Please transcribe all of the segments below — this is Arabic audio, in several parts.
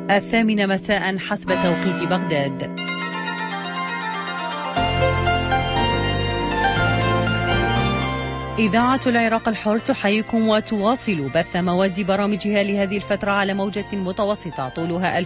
الثامنة مساء حسب توقيت بغداد. إذاعة العراق الحر تحييكم وتواصل بث مواد برامجها لهذه الفترة على موجة متوسطة طولها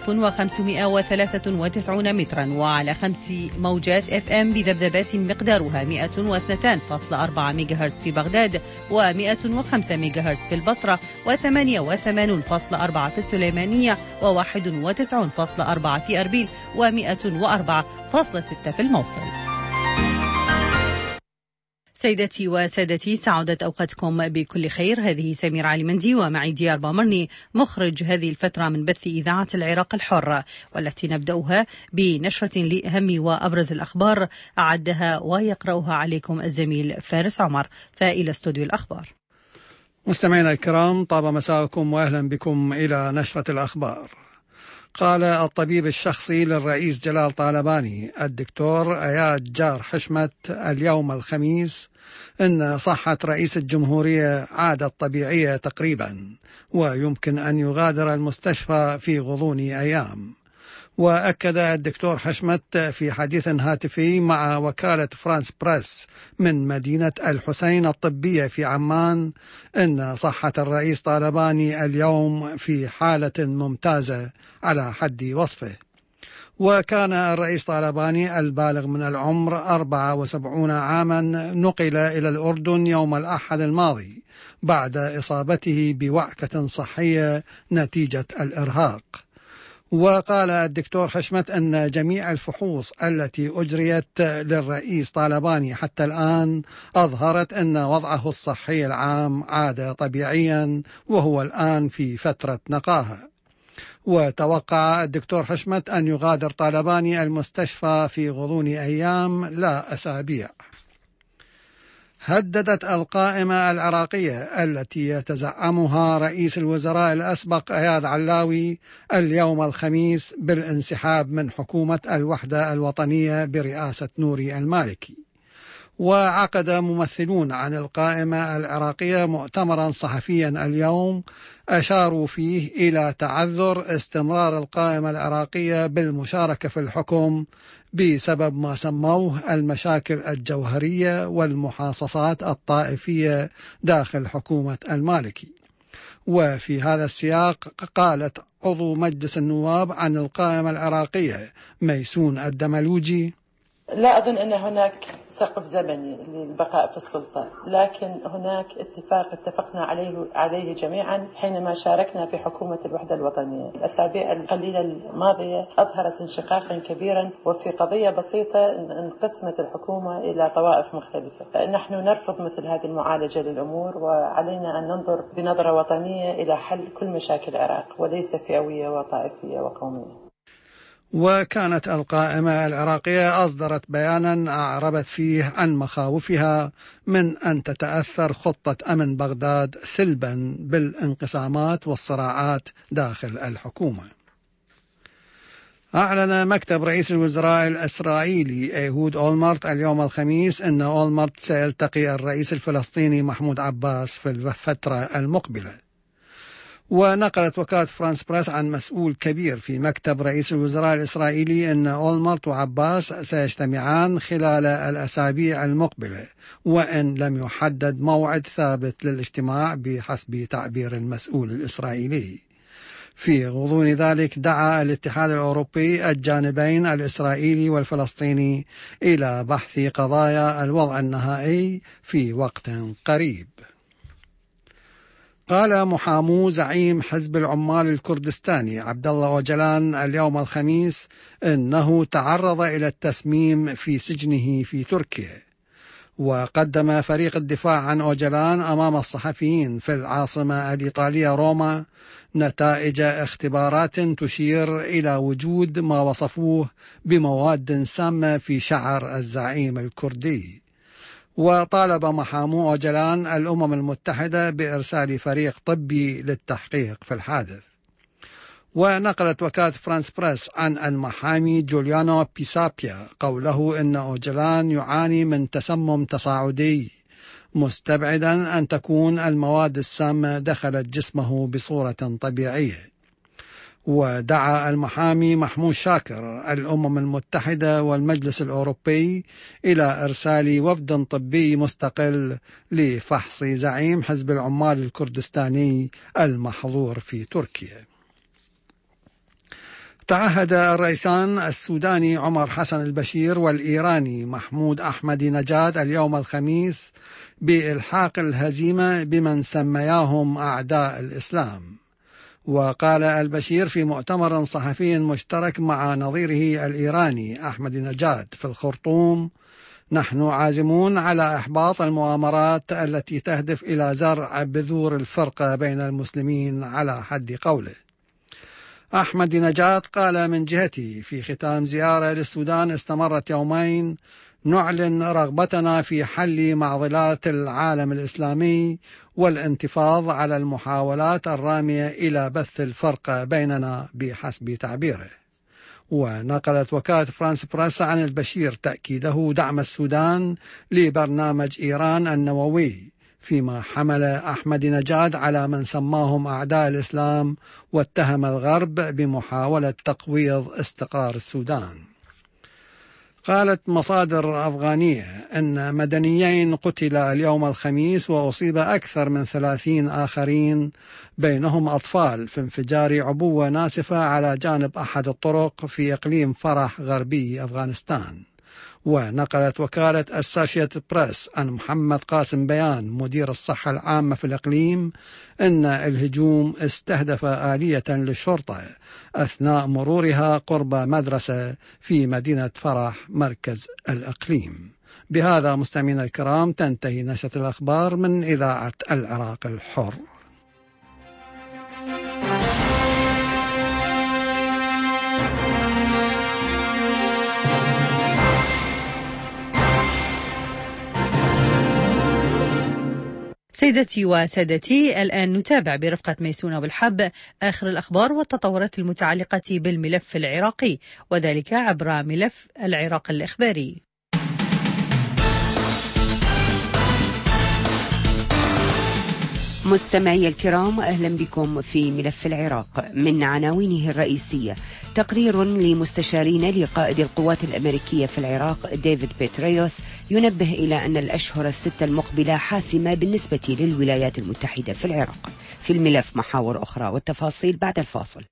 1593 مترا وعلى 5 موجات FM بذبذبات مقدارها 102.4 ميجاهرتز في بغداد و105 ميجاهرتز في البصرة و88.4 في السليمانية و91.4 في أربيل و104.6 في الموصل. سيدتي وسادتي، سعادت أوقاتكم بكل خير. هذه سمير علي مندي ومعي ديار بامرني مخرج هذه الفترة من بث إذاعة العراق الحر، والتي نبدأها بنشرة لأهم وأبرز الأخبار أعدها ويقرأها عليكم الزميل فارس عمر. فإلى استوديو الأخبار. مستمعينا الكرام، طاب مساءكم وأهلا بكم إلى نشرة الأخبار. قال الطبيب الشخصي للرئيس جلال طالباني الدكتور اياد جار حشمت اليوم الخميس إن صحة رئيس الجمهورية عادت طبيعية تقريبا، ويمكن أن يغادر المستشفى في غضون أيام. وأكد الدكتور حشمت في حديث هاتفي مع وكالة فرانس بريس من مدينة الحسين الطبية في عمان إن صحة الرئيس طالباني اليوم في حالة ممتازة على حد وصفه. وكان الرئيس طالباني البالغ من العمر 74 عاما نقل إلى الأردن يوم الأحد الماضي بعد إصابته بوعكة صحية نتيجة الإرهاق. وقال الدكتور حشمت أن جميع الفحوص التي أجريت للرئيس طالباني حتى الآن أظهرت أن وضعه الصحي العام عاد طبيعيا، وهو الآن في فترة نقاهة. وتوقع الدكتور حشمت أن يغادر طالباني المستشفى في غضون أيام لا أسابيع. هددت القائمة العراقية التي يتزعمها رئيس الوزراء الأسبق اياد علاوي اليوم الخميس بالانسحاب من حكومة الوحدة الوطنية برئاسة نوري المالكي. وعقد ممثلون عن القائمة العراقية مؤتمرا صحفيا اليوم أشاروا فيه إلى تعذر استمرار القائمة العراقية بالمشاركة في الحكم بسبب ما سموه المشاكل الجوهرية والمحاصصات الطائفية داخل حكومة المالكي. وفي هذا السياق قالت عضو مجلس النواب عن القائمة العراقية ميسون الدملوجي: لا أظن أن هناك سقف زمني للبقاء في السلطة، لكن هناك اتفقنا عليه جميعا حينما شاركنا في حكومة الوحدة الوطنية. الأسابيع القليلة الماضية أظهرت انشقاقا كبيرا، وفي قضية بسيطة انقسمت الحكومة إلى طوائف مختلفة. نحن نرفض مثل هذه المعالجة للأمور، وعلينا أن ننظر بنظرة وطنية إلى حل كل مشاكل العراق وليس فئوية وطائفية وقومية. وكانت القائمة العراقية أصدرت بيانا أعربت فيه عن مخاوفها من أن تتأثر خطة أمن بغداد سلبا بالانقسامات والصراعات داخل الحكومة. أعلن مكتب رئيس الوزراء الإسرائيلي إيهود أولمرت اليوم الخميس أن أولمرت سيلتقي الرئيس الفلسطيني محمود عباس في الفترة المقبلة. ونقلت وكالة فرانس بريس عن مسؤول كبير في مكتب رئيس الوزراء الإسرائيلي أن أولمرت وعباس سيجتمعان خلال الأسابيع المقبلة، وإن لم يحدد موعد ثابت للاجتماع بحسب تعبير المسؤول الإسرائيلي. في غضون ذلك دعا الاتحاد الأوروبي الجانبين الإسرائيلي والفلسطيني إلى بحث قضايا الوضع النهائي في وقت قريب. قال محامو زعيم حزب العمال الكردستاني عبد الله أوجلان اليوم الخميس إنه تعرض إلى التسميم في سجنه في تركيا. وقدم فريق الدفاع عن أوجلان أمام الصحفيين في العاصمة الإيطالية روما نتائج اختبارات تشير إلى وجود ما وصفوه بمواد سامة في شعر الزعيم الكردي. وطالب محامو أوجلان الأمم المتحدة بإرسال فريق طبي للتحقيق في الحادث. ونقلت وكالة فرانس بريس عن المحامي جوليانو بيسابيا قوله إن أوجلان يعاني من تسمم تصاعدي، مستبعدا أن تكون المواد السامة دخلت جسمه بصورة طبيعية. ودعا المحامي محمود شاكر الأمم المتحدة والمجلس الأوروبي إلى إرسال وفد طبي مستقل لفحص زعيم حزب العمال الكردستاني المحظور في تركيا. تعهد الرئيسان السوداني عمر حسن البشير والإيراني محمود أحمد نجاد اليوم الخميس بإلحاق الهزيمة بمن سمياهم أعداء الإسلام. وقال البشير في مؤتمر صحفي مشترك مع نظيره الإيراني أحمد نجاد في الخرطوم: نحن عازمون على إحباط المؤامرات التي تهدف إلى زرع بذور الفرقة بين المسلمين على حد قوله. أحمد نجاد قال من جهته في ختام زيارة للسودان استمرت يومين: نعلن رغبتنا في حل معضلات العالم الإسلامي والانتفاض على المحاولات الرامية إلى بث الفرقة بيننا بحسب تعبيره. ونقلت وكالة فرانس بريس عن البشير تأكيده دعم السودان لبرنامج إيران النووي، فيما حمل أحمد نجاد على من سماهم أعداء الإسلام واتهم الغرب بمحاولة تقويض استقرار السودان. قالت مصادر أفغانية أن مدنيين قتلا اليوم الخميس وأصيب أكثر من 30 آخرين بينهم أطفال في انفجار عبوة ناسفة على جانب أحد الطرق في إقليم فرح غربي أفغانستان. ونقلت وكالة أسوشيتد بريس عن محمد قاسم بيان مدير الصحة العامة في الإقليم أن الهجوم استهدف آلية للشرطة أثناء مرورها قرب مدرسة في مدينة فرح مركز الإقليم. بهذا مستمعينا الكرام تنتهي نشرة الأخبار من إذاعة العراق الحر. سيدتي وسادتي، الآن نتابع برفقة ميسونة بالحب آخر الأخبار والتطورات المتعلقة بالملف العراقي، وذلك عبر ملف العراق الإخباري. مستمعي الكرام، أهلا بكم في ملف العراق. من عناوينه الرئيسية: تقرير لمستشارين لقائد القوات الأمريكية في العراق ديفيد بيتريوس ينبه إلى أن الأشهر الستة المقبلة حاسمة بالنسبة للولايات المتحدة في العراق. في الملف محاور أخرى والتفاصيل بعد الفاصل.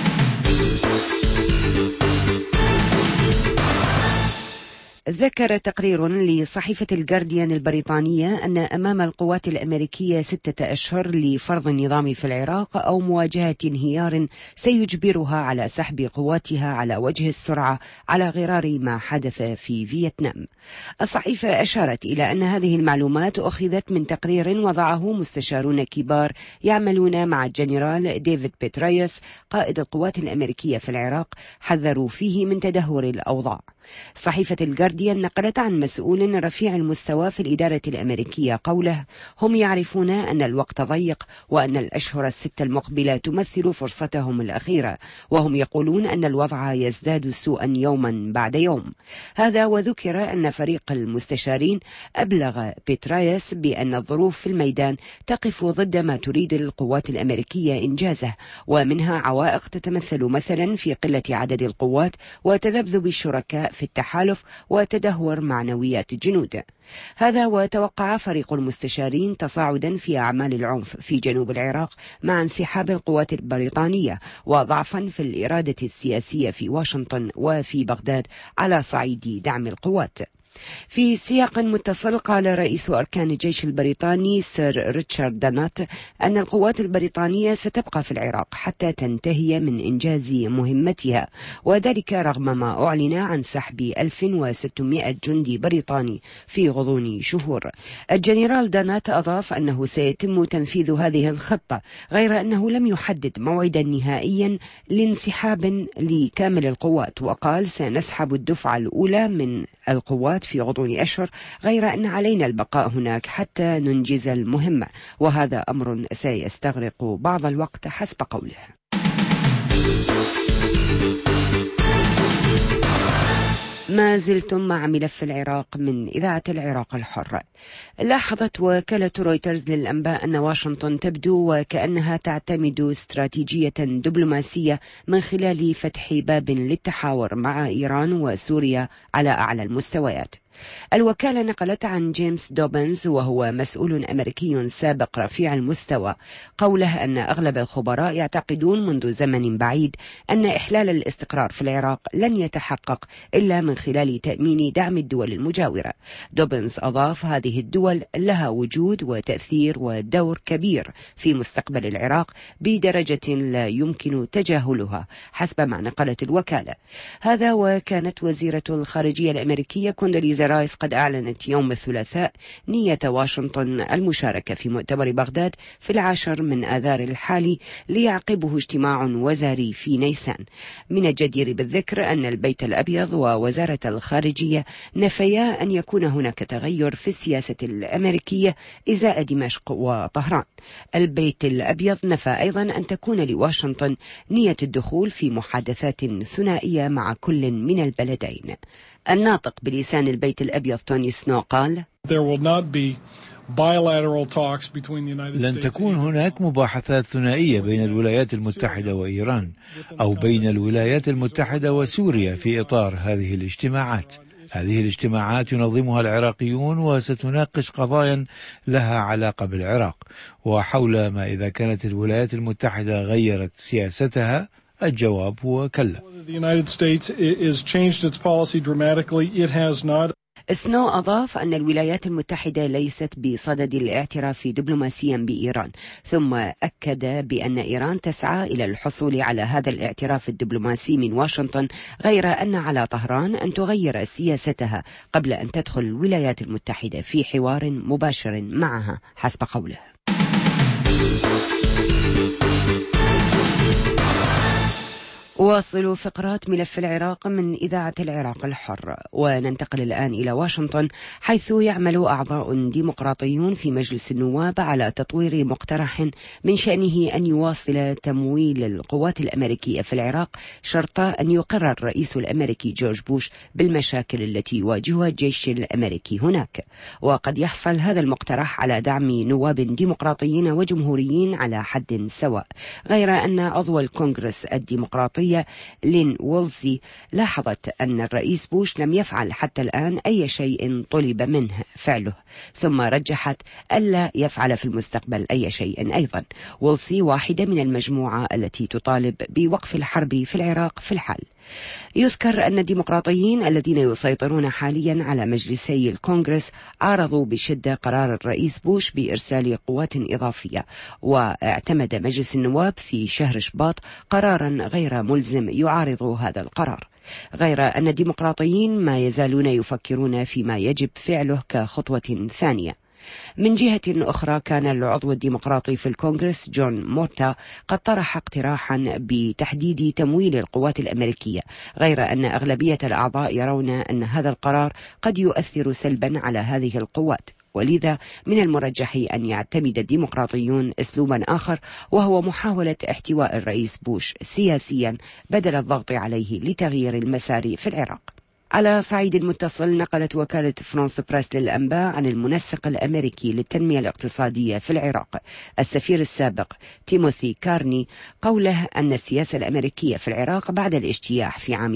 ذكر تقرير لصحيفة الجارديان البريطانية أن أمام القوات الأمريكية 6 أشهر لفرض النظام في العراق أو مواجهة انهيار سيجبرها على سحب قواتها على وجه السرعة على غرار ما حدث في فيتنام. الصحيفة أشارت إلى أن هذه المعلومات أخذت من تقرير وضعه مستشارون كبار يعملون مع الجنرال ديفيد بيتريوس قائد القوات الأمريكية في العراق، حذروا فيه من تدهور الأوضاع. صحيفة الجارديان نقلت عن مسؤول رفيع المستوى في الإدارة الأمريكية قوله: هم يعرفون أن الوقت ضيق وأن الأشهر الستة المقبلة تمثل فرصتهم الأخيرة، وهم يقولون أن الوضع يزداد سوءا يوما بعد يوم. هذا وذكر أن فريق المستشارين أبلغ بيتريوس بأن الظروف في الميدان تقف ضد ما تريد القوات الأمريكية إنجازه، ومنها عوائق تتمثل مثلا في قلة عدد القوات وتذبذب الشركاء في التحالف وتدهور معنويات الجنود. هذا وتوقع فريق المستشارين تصاعدا في أعمال العنف في جنوب العراق مع انسحاب القوات البريطانية وضعفا في الإرادة السياسية في واشنطن وفي بغداد على صعيد دعم القوات. في سياق متصل قال رئيس أركان الجيش البريطاني سير ريتشارد دانات أن القوات البريطانية ستبقى في العراق حتى تنتهي من إنجاز مهمتها، وذلك رغم ما أعلن عن سحب 1600 جندي بريطاني في غضون شهور. الجنرال دانات أضاف أنه سيتم تنفيذ هذه الخطة، غير أنه لم يحدد موعدا نهائيا لانسحاب لكامل القوات، وقال: سنسحب الدفعة الأولى من القوات في غضون أشهر، غير أن علينا البقاء هناك حتى ننجز المهمة، وهذا أمر سيستغرق بعض الوقت حسب قوله. ما زلتم مع ملف العراق من إذاعة العراق الحر. لاحظت وكالة رويترز للأنباء أن واشنطن تبدو وكأنها تعتمد استراتيجية دبلوماسية من خلال فتح باب للتحاور مع إيران وسوريا على أعلى المستويات. الوكالة نقلت عن جيمس دوبنز وهو مسؤول أمريكي سابق رفيع المستوى قوله أن أغلب الخبراء يعتقدون منذ زمن بعيد أن إحلال الاستقرار في العراق لن يتحقق إلا من خلال تأمين دعم الدول المجاورة. دوبنز أضاف هذه الدول لها وجود وتأثير ودور كبير في مستقبل العراق بدرجة لا يمكن تجاهلها حسب ما نقلت الوكالة. هذا وكانت وزيرة الخارجية الأمريكية كوندوليزا رايس قد أعلنت يوم الثلاثاء نية واشنطن المشاركة في مؤتمر بغداد في 10 من آذار الحالي ليعقبه اجتماع وزاري في نيسان. من الجدير بالذكر أن البيت الأبيض ووزارة الخارجية نفيا أن يكون هناك تغير في السياسة الأمريكية إزاء دمشق وطهران. البيت الأبيض نفى أيضا أن تكون لواشنطن نية الدخول في محادثات ثنائية مع كل من البلدين. الناطق بلسان البيت الأبيض توني سنو قال: لن تكون هناك مباحثات ثنائية بين الولايات المتحدة وإيران أو بين الولايات المتحدة وسوريا في إطار هذه الاجتماعات. هذه الاجتماعات ينظمها العراقيون وستناقش قضايا لها علاقة بالعراق. وحول ما إذا كانت الولايات المتحدة غيرت سياستها، الجواب هو كلا. سنو أضاف أن الولايات المتحدة ليست بصدد الاعتراف دبلوماسيا بإيران، ثم أكد بأن إيران تسعى إلى الحصول على هذا الاعتراف الدبلوماسي من واشنطن، غير أن على طهران أن تغير سياستها قبل أن تدخل الولايات المتحدة في حوار مباشر معها حسب قوله. واصلوا فقرات ملف العراق من إذاعة العراق الحر، وننتقل الآن إلى واشنطن، حيث يعمل أعضاء ديمقراطيون في مجلس النواب على تطوير مقترح من شأنه أن يواصل تمويل القوات الأمريكية في العراق شرط أن يقر الرئيس الأمريكي جورج بوش بالمشاكل التي يواجهها الجيش الأمريكي هناك. وقد يحصل هذا المقترح على دعم نواب ديمقراطيين وجمهوريين على حد سواء، غير أن عضو الكونغرس الديمقراطي لين وولزي لاحظت أن الرئيس بوش لم يفعل حتى الآن أي شيء طلب منه فعله، ثم رجحت ألا يفعل في المستقبل أي شيء أيضا. وولزي واحدة من المجموعة التي تطالب بوقف الحرب في العراق في الحال. يذكر أن الديمقراطيين الذين يسيطرون حاليا على مجلسي الكونغرس عارضوا بشدة قرار الرئيس بوش بإرسال قوات إضافية، واعتمد مجلس النواب في شهر شباط قرارا غير ملزم يعارض هذا القرار، غير أن الديمقراطيين ما يزالون يفكرون فيما يجب فعله كخطوة ثانية. من جهة أخرى، كان العضو الديمقراطي في الكونغرس جون مورتا قد طرح اقتراحا بتحديد تمويل القوات الأمريكية، غير أن أغلبية الأعضاء يرون أن هذا القرار قد يؤثر سلبا على هذه القوات، ولذا من المرجح أن يعتمد الديمقراطيون أسلوبا آخر، وهو محاولة احتواء الرئيس بوش سياسيا بدل الضغط عليه لتغيير المسار في العراق. على صعيد المتصل، نقلت وكالة فرانس بريس للأنباء عن المنسق الأمريكي للتنمية الاقتصادية في العراق السفير السابق تيموثي كارني قوله أن السياسة الأمريكية في العراق بعد الاجتياح في عام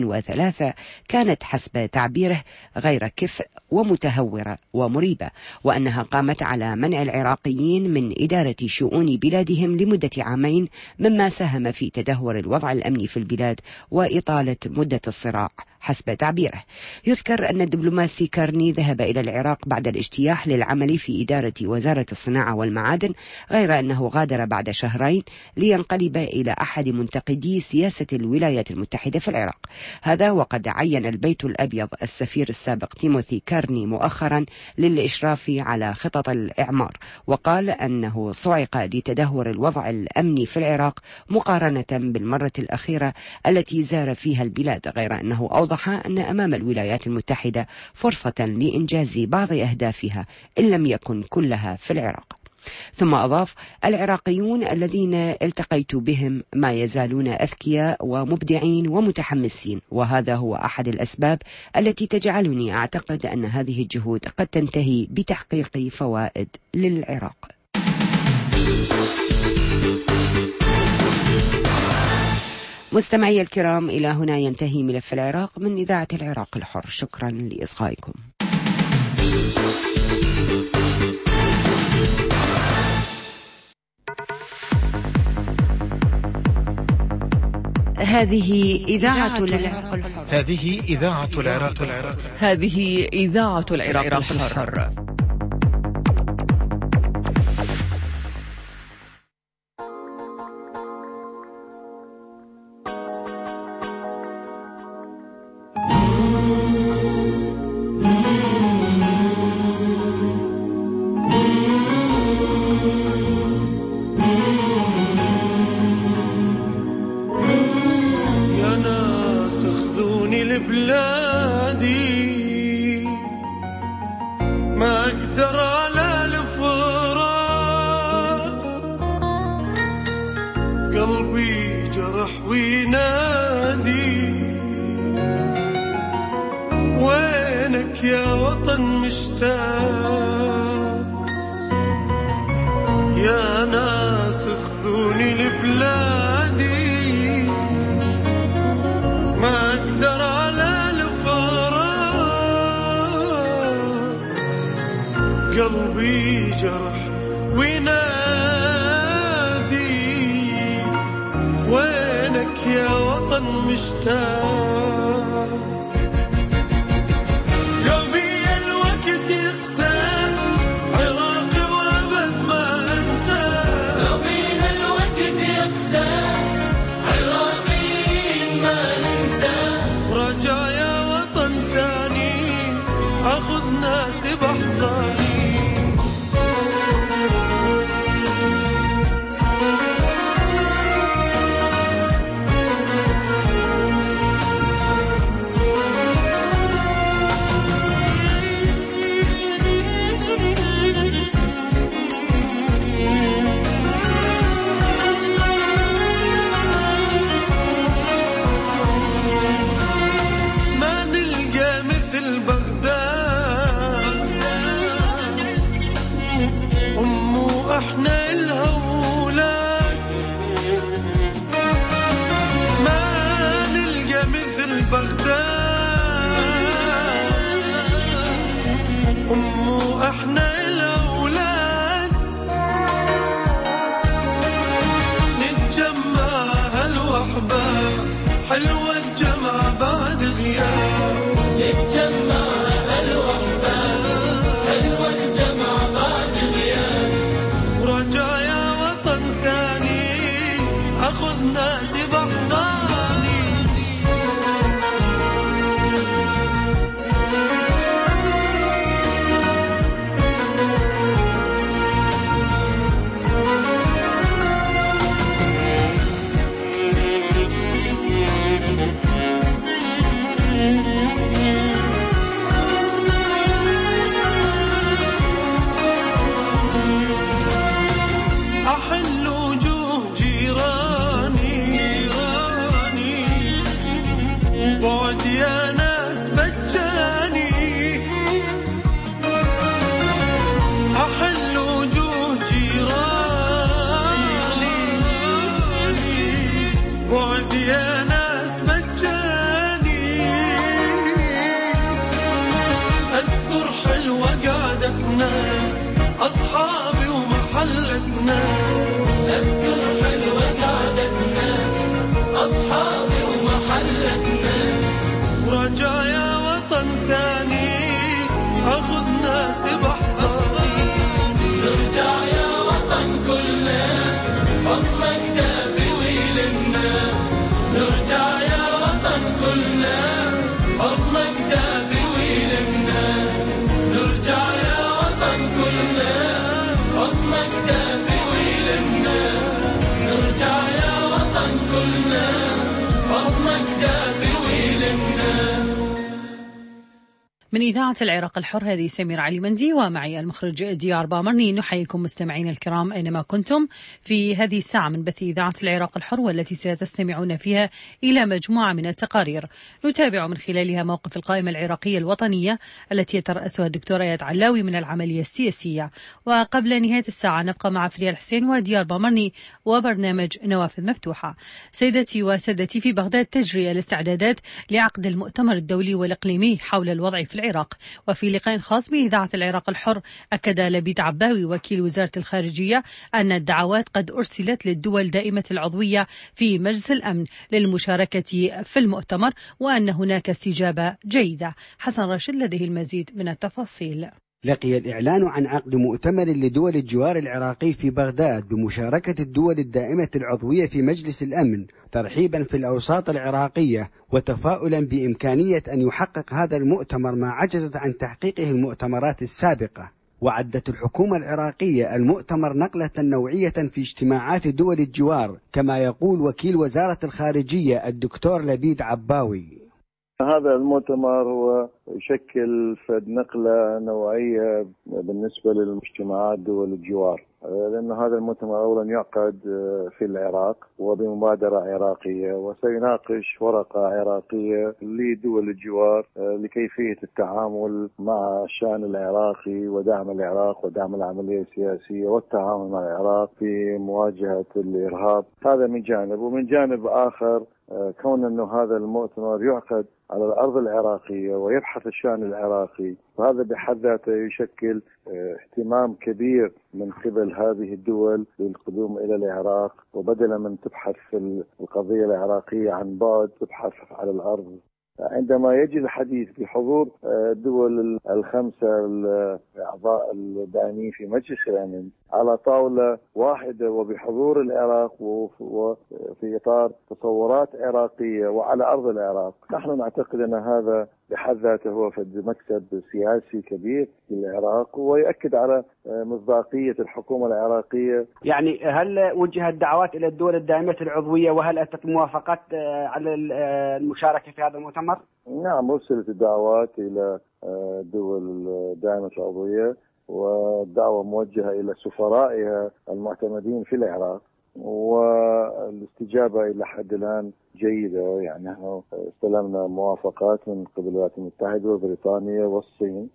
2003 كانت حسب تعبيره غير كفء ومتهورة ومريبة، وأنها قامت على منع العراقيين من إدارة شؤون بلادهم لمدة عامين، مما ساهم في تدهور الوضع الأمني في البلاد وإطالة مدة الصراع حسب تعبيره. يذكر أن الدبلوماسي كارني ذهب إلى العراق بعد الاجتياح للعمل في إدارة وزارة الصناعة والمعادن، غير أنه غادر بعد شهرين لينقلب إلى أحد منتقدي سياسة الولايات المتحدة في العراق. هذا وقد عين البيت الأبيض السفير السابق تيموثي كارني مؤخرا للإشراف على خطط الإعمار، وقال أنه صعق لتدهور الوضع الأمني في العراق مقارنة بالمرة الأخيرة التي زار فيها البلاد، غير أنه أوضح أن أمام الولايات المتحدة فرصة لإنجاز بعض أهدافها إن لم يكن كلها في العراق. ثم أضاف: العراقيون الذين التقيت بهم ما يزالون أذكياء ومبدعين ومتحمسين، وهذا هو أحد الأسباب التي تجعلني أعتقد أن هذه الجهود قد تنتهي بتحقيق فوائد للعراق. مستمعي الكرام، إلى هنا ينتهي ملف العراق من إذاعة العراق الحر. شكرا لإصغائكم. هذه إذاعة العراق الحر. هذه إذاعة العراق الحر. هذه إذاعة العراق الحر. بلادي ما أقدر على الفراق، قلبي جرح وينادي وينك يا وطن مشتاق. يا ناس اخذوني لبلادي ما أقدر على الفراق، قلبي جرح وينادي وينك يا وطن مشتاق. قلبي الوقت يقسى عراقي وأبد ما أنسى. قلبي الوقت يقسى عراقي ما ننسى. رجع يا وطن ثاني أخذ ناسي بأحضاني. احنا الهولاد ما نلقى مثل بغداد. احنا الهولاد نتجمع هالوحبة حلوة الجمع بعد غياب. نتجمع هالوحبة حلوة الجمع بعد غياب. رجع يا وطن ثاني أخذ ناسي بأحضاني. أحل وجوه جيراني من إذاعة العراق الحر، هذه سمير علي مندي ومعي المخرج ديار بامرني. نحييكم مستمعين الكرام أينما كنتم في هذه الساعة من بث إذاعة العراق الحر، والتي ستستمعون فيها إلى مجموعة من التقارير نتابع من خلالها موقف القائمة العراقية الوطنية التي يترأسها الدكتور اياد علاوي من العملية السياسية. وقبل نهاية الساعة نبقى مع فريال حسين وديار بامرني وبرنامج نوافذ مفتوحة. سيدتي وسادتي، في بغداد تجري الاستعدادات لعقد المؤتمر الدولي والإقليمي حول الوضع في العراق. وفي لقاء خاص بإذاعة العراق الحر أكد لبيد عباوي وكيل وزارة الخارجية أن الدعوات قد أرسلت للدول دائمة العضوية في مجلس الأمن للمشاركة في المؤتمر، وأن هناك استجابة جيدة. حسن راشد لديه المزيد من التفاصيل. لقي الإعلان عن عقد مؤتمر لدول الجوار العراقي في بغداد بمشاركة الدول الدائمة العضوية في مجلس الأمن ترحيبا في الأوساط العراقية وتفاؤلا بإمكانية أن يحقق هذا المؤتمر ما عجزت عن تحقيقه المؤتمرات السابقة. وعدت الحكومة العراقية المؤتمر نقلة نوعية في اجتماعات دول الجوار، كما يقول وكيل وزارة الخارجية الدكتور لبيد عباوي. هذا المؤتمر هو يشكل نقلة نوعية بالنسبة للمجتمعات دول الجوار، لأن هذا المؤتمر أولا يعقد في العراق وبمبادرة عراقية، وسيناقش ورقة عراقية لدول الجوار لكيفية التعامل مع الشأن العراقي ودعم العراق ودعم العملية السياسية والتعامل مع العراق في مواجهة الإرهاب. هذا من جانب، ومن جانب آخر كون أنه هذا المؤتمر يعقد على الأرض العراقية ويبحث الشأن العراقي، وهذا بحد ذاته يشكل اهتمام كبير من قبل هذه الدول للقدوم إلى العراق، وبدلا من تبحث في القضية العراقية عن بعد تبحث على الأرض. عندما يجي الحديث بحضور الدول الخمسة الأعضاء الدائمين في مجلس الأمن على طاولة واحدة وبحضور العراق وفي إطار تصورات عراقية وعلى أرض العراق، نحن نعتقد أن هذا بحد ذاته هو مكسب سياسي كبير للعراق، ويؤكد على مصداقية الحكومة العراقية. يعني هل وجهت دعوات إلى الدول الدائمة العضوية وهل أتت موافقات على المشاركة في هذا المؤتمر؟ نعم، وصلت الدعوات إلى الدول الدائمة العضوية، والدعوة موجهة إلى سفرائها المعتمدين في العراق، والاستجابة إلى حد الآن جيدة. يعني نحن استلمنا موافقات من قبل الولايات المتحدة وبريطانيا والصين،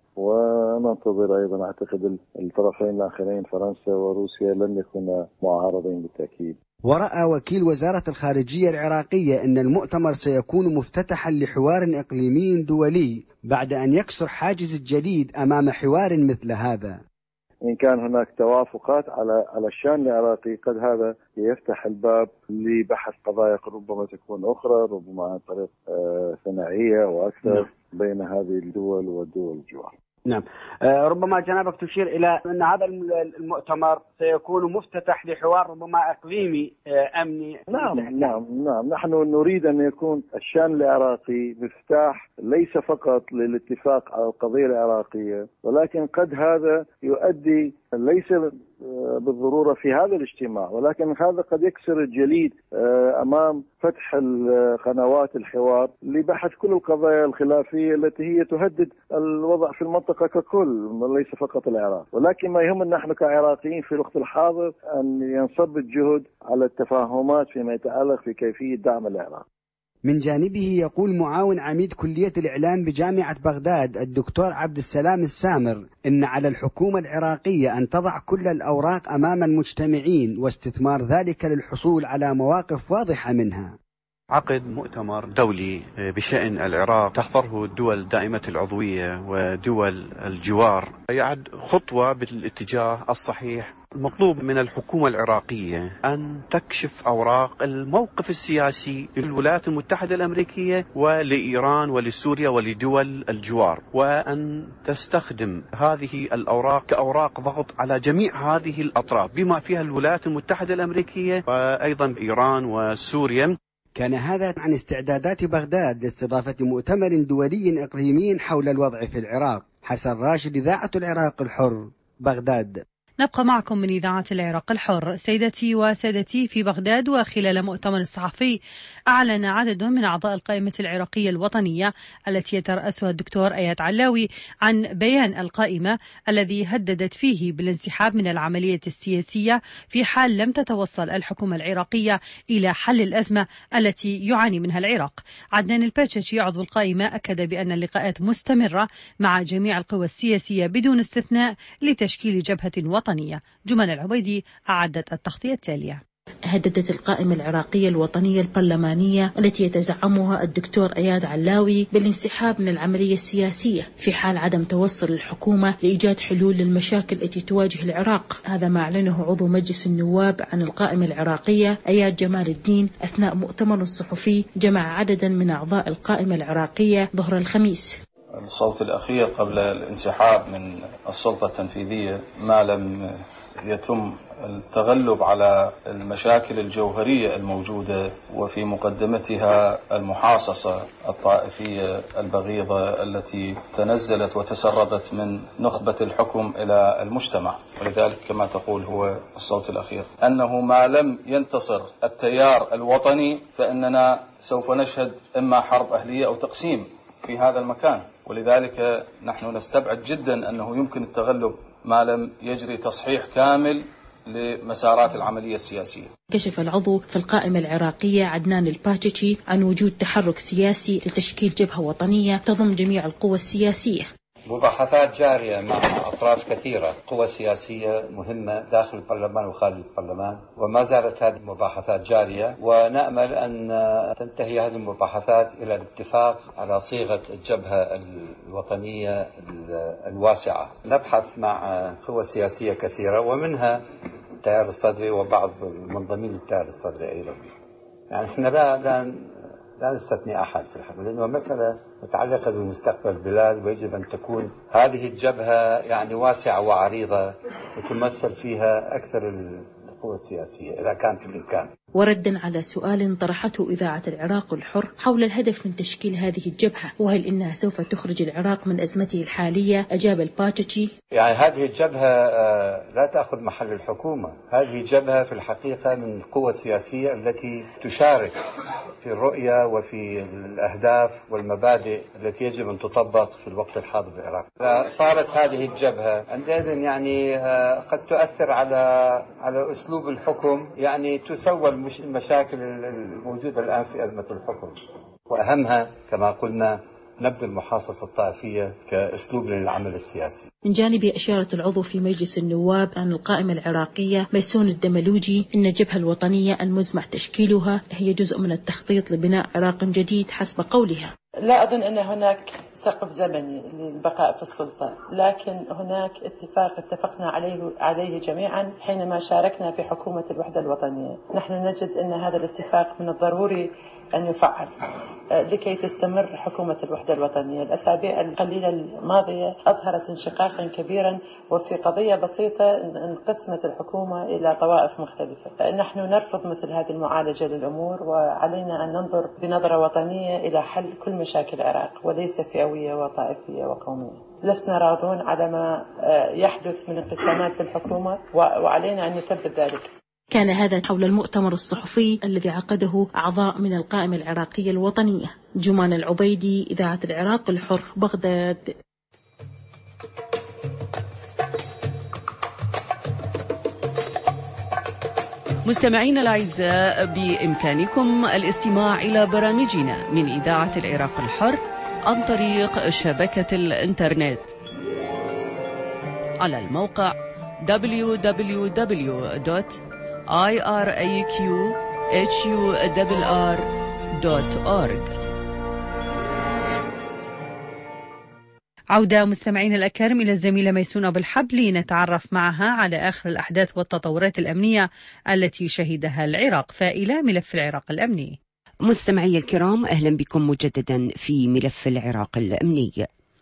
وننتظر أيضا أعتقد الطرفين الآخرين فرنسا وروسيا لن يكونا معارضين بالتأكيد. ورأى وكيل وزارة الخارجية العراقية أن المؤتمر سيكون مفتتحا لحوار إقليمي دولي بعد أن يكسر حاجز الجليد أمام حوار مثل هذا. إن كان هناك توافقات على الشأن العراقي، قد هذا يفتح الباب لبحث قضايا ربما تكون أخرى، ربما عن طريق ثنائية وأكثر بين هذه الدول والدول الجوار. نعم، ربما جنابك تشير إلى أن هذا المؤتمر سيكون مفتتح لحوار ربما إقليمي أمني. نعم، نحن نريد أن يكون الشأن العراقي مفتاح ليس فقط للاتفاق على القضية العراقية، ولكن قد هذا يؤدي ليس بالضرورة في هذا الاجتماع، ولكن هذا قد يكسر الجليد أمام فتح قنوات الحوار لبحث كل القضايا الخلافية التي هي تهدد الوضع في المنطقة ككل، ليس فقط العراق. ولكن ما يهمنا نحن كعراقيين في الوقت الحاضر أن ينصب الجهد على التفاهمات فيما يتعلق في كيفية دعم العراق. من جانبه يقول معاون عميد كلية الإعلام بجامعة بغداد الدكتور عبد السلام السامر إن على الحكومة العراقية أن تضع كل الأوراق أمام المجتمعين واستثمار ذلك للحصول على مواقف واضحة منها. عقد مؤتمر دولي بشأن العراق تحضره الدول دائمة العضوية ودول الجوار يعد خطوة بالاتجاه الصحيح. المطلوب من الحكومة العراقية أن تكشف أوراق الموقف السياسي للولايات المتحدة الأمريكية ولإيران ولسوريا ولدول الجوار، وأن تستخدم هذه الأوراق كأوراق ضغط على جميع هذه الأطراف بما فيها الولايات المتحدة الأمريكية وأيضا إيران وسوريا. كان هذا عن استعدادات بغداد لاستضافة مؤتمر دولي إقليمي حول الوضع في العراق. حسن راشد، إذاعة العراق الحر، بغداد. نبقى معكم من إذاعة العراق الحر. سيدتي وسادتي، في بغداد وخلال مؤتمر صحفي أعلن عدد من أعضاء القائمة العراقية الوطنية التي يترأسها الدكتور آياد علاوي عن بيان القائمة الذي هددت فيه بالانسحاب من العملية السياسية في حال لم تتوصل الحكومة العراقية إلى حل الأزمة التي يعاني منها العراق. عدنان الباتشي عضو القائمة أكد بأن اللقاءات مستمرة مع جميع القوى السياسية بدون استثناء لتشكيل جبهة وطنية. جمان العبيدي أعدت التغطية التالية. هددت القائمة العراقية الوطنية البرلمانية التي يتزعمها الدكتور آياد علاوي بالانسحاب من العملية السياسية في حال عدم توصل الحكومة لإيجاد حلول للمشاكل التي تواجه العراق. هذا ما أعلنه عضو مجلس النواب عن القائمة العراقية آياد جمال الدين أثناء مؤتمر صحفي جمع عددا من أعضاء القائمة العراقية ظهر الخميس. الصوت الأخير قبل الانسحاب من السلطة التنفيذية ما لم يتم التغلب على المشاكل الجوهرية الموجودة وفي مقدمتها المحاصصة الطائفية البغيضة التي تنزلت وتسربت من نخبة الحكم إلى المجتمع. ولذلك كما تقول هو الصوت الأخير أنه ما لم ينتصر التيار الوطني فإننا سوف نشهد إما حرب أهلية أو تقسيم في هذا المكان. ولذلك نحن نستبعد جدا أنه يمكن التغلب ما لم يجري تصحيح كامل لمسارات العملية السياسية. كشف العضو في القائمة العراقية عدنان الباتشي عن وجود تحرك سياسي لتشكيل جبهة وطنية تضم جميع القوى السياسية. مباحثات جارية مع أطراف كثيرة، قوى سياسية مهمة داخل البرلمان وخارج البرلمان، وما زالت هذه المباحثات جارية، ونأمل أن تنتهي هذه المباحثات إلى الاتفاق على صيغة الجبهة الوطنية الواسعة. نبحث مع قوى سياسية كثيرة ومنها التيار الصدري وبعض المنضمين للتيار الصدري أيضا. يعني احنا لا نستثني أحد في الحقيقة، لأنه مسألة متعلقة بمستقبل البلاد، ويجب أن تكون هذه الجبهة يعني واسعة وعريضة وتمثل فيها أكثر القوى السياسية إذا كان في الإمكان. وردا على سؤال طرحته إذاعة العراق الحر حول الهدف من تشكيل هذه الجبهة وهل إنها سوف تخرج العراق من أزمته الحالية، أجاب الباتشي: يعني هذه الجبهة لا تأخذ محل الحكومة، هذه جبهة في الحقيقة من القوى السياسية التي تشارك في الرؤية وفي الأهداف والمبادئ التي يجب أن تطبق في الوقت الحاضر في العراق. صارت هذه الجبهة عندئذ يعني قد تؤثر على أسلوب الحكم، يعني تسوى المشاكل الموجودة الآن في أزمة الحكم، وأهمها كما قلنا نبذ المحاصصة الطائفية كأسلوب للعمل السياسي. من جانبه أشارت العضو في مجلس النواب عن القائمة العراقية ميسون الدملوجي إن الجبهة الوطنية المزمع تشكيلها هي جزء من التخطيط لبناء عراق جديد حسب قولها. لا أظن أن هناك سقف زمني للبقاء في السلطة، لكن هناك اتفقنا عليه جميعا حينما شاركنا في حكومة الوحدة الوطنية. نحن نجد أن هذا الاتفاق من الضروري أن يفعل لكي تستمر حكومة الوحدة الوطنية. الأسابيع القليلة الماضية أظهرت انشقاقا كبيرا، وفي قضية بسيطة انقسمت الحكومة إلى طوائف مختلفة. نحن نرفض مثل هذه المعالجة للأمور، وعلينا أن ننظر بنظرة وطنية إلى حل كل مشاكل العراق وليس فئوية وطائفية وقومية. لسنا راضون على ما يحدث من انقسامات في الحكومة، وعلينا أن نثبت ذلك. كان هذا حول المؤتمر الصحفي الذي عقده أعضاء من القائمة العراقية الوطنية. جمان العبيدي، إذاعة العراق الحر، بغداد. مستمعينا الأعزاء، بإمكانكم الاستماع إلى برامجنا من إذاعة العراق الحر عن طريق شبكة الإنترنت على الموقع www.iraqhurr.org. عودة مستمعين الأكارم إلى الزميلة ميسون أبو الحب لنتعرف معها على آخر الأحداث والتطورات الأمنية التي شهدها العراق. فإلى ملف العراق الأمني. مستمعي الكرام، أهلا بكم مجددا في ملف العراق الأمني.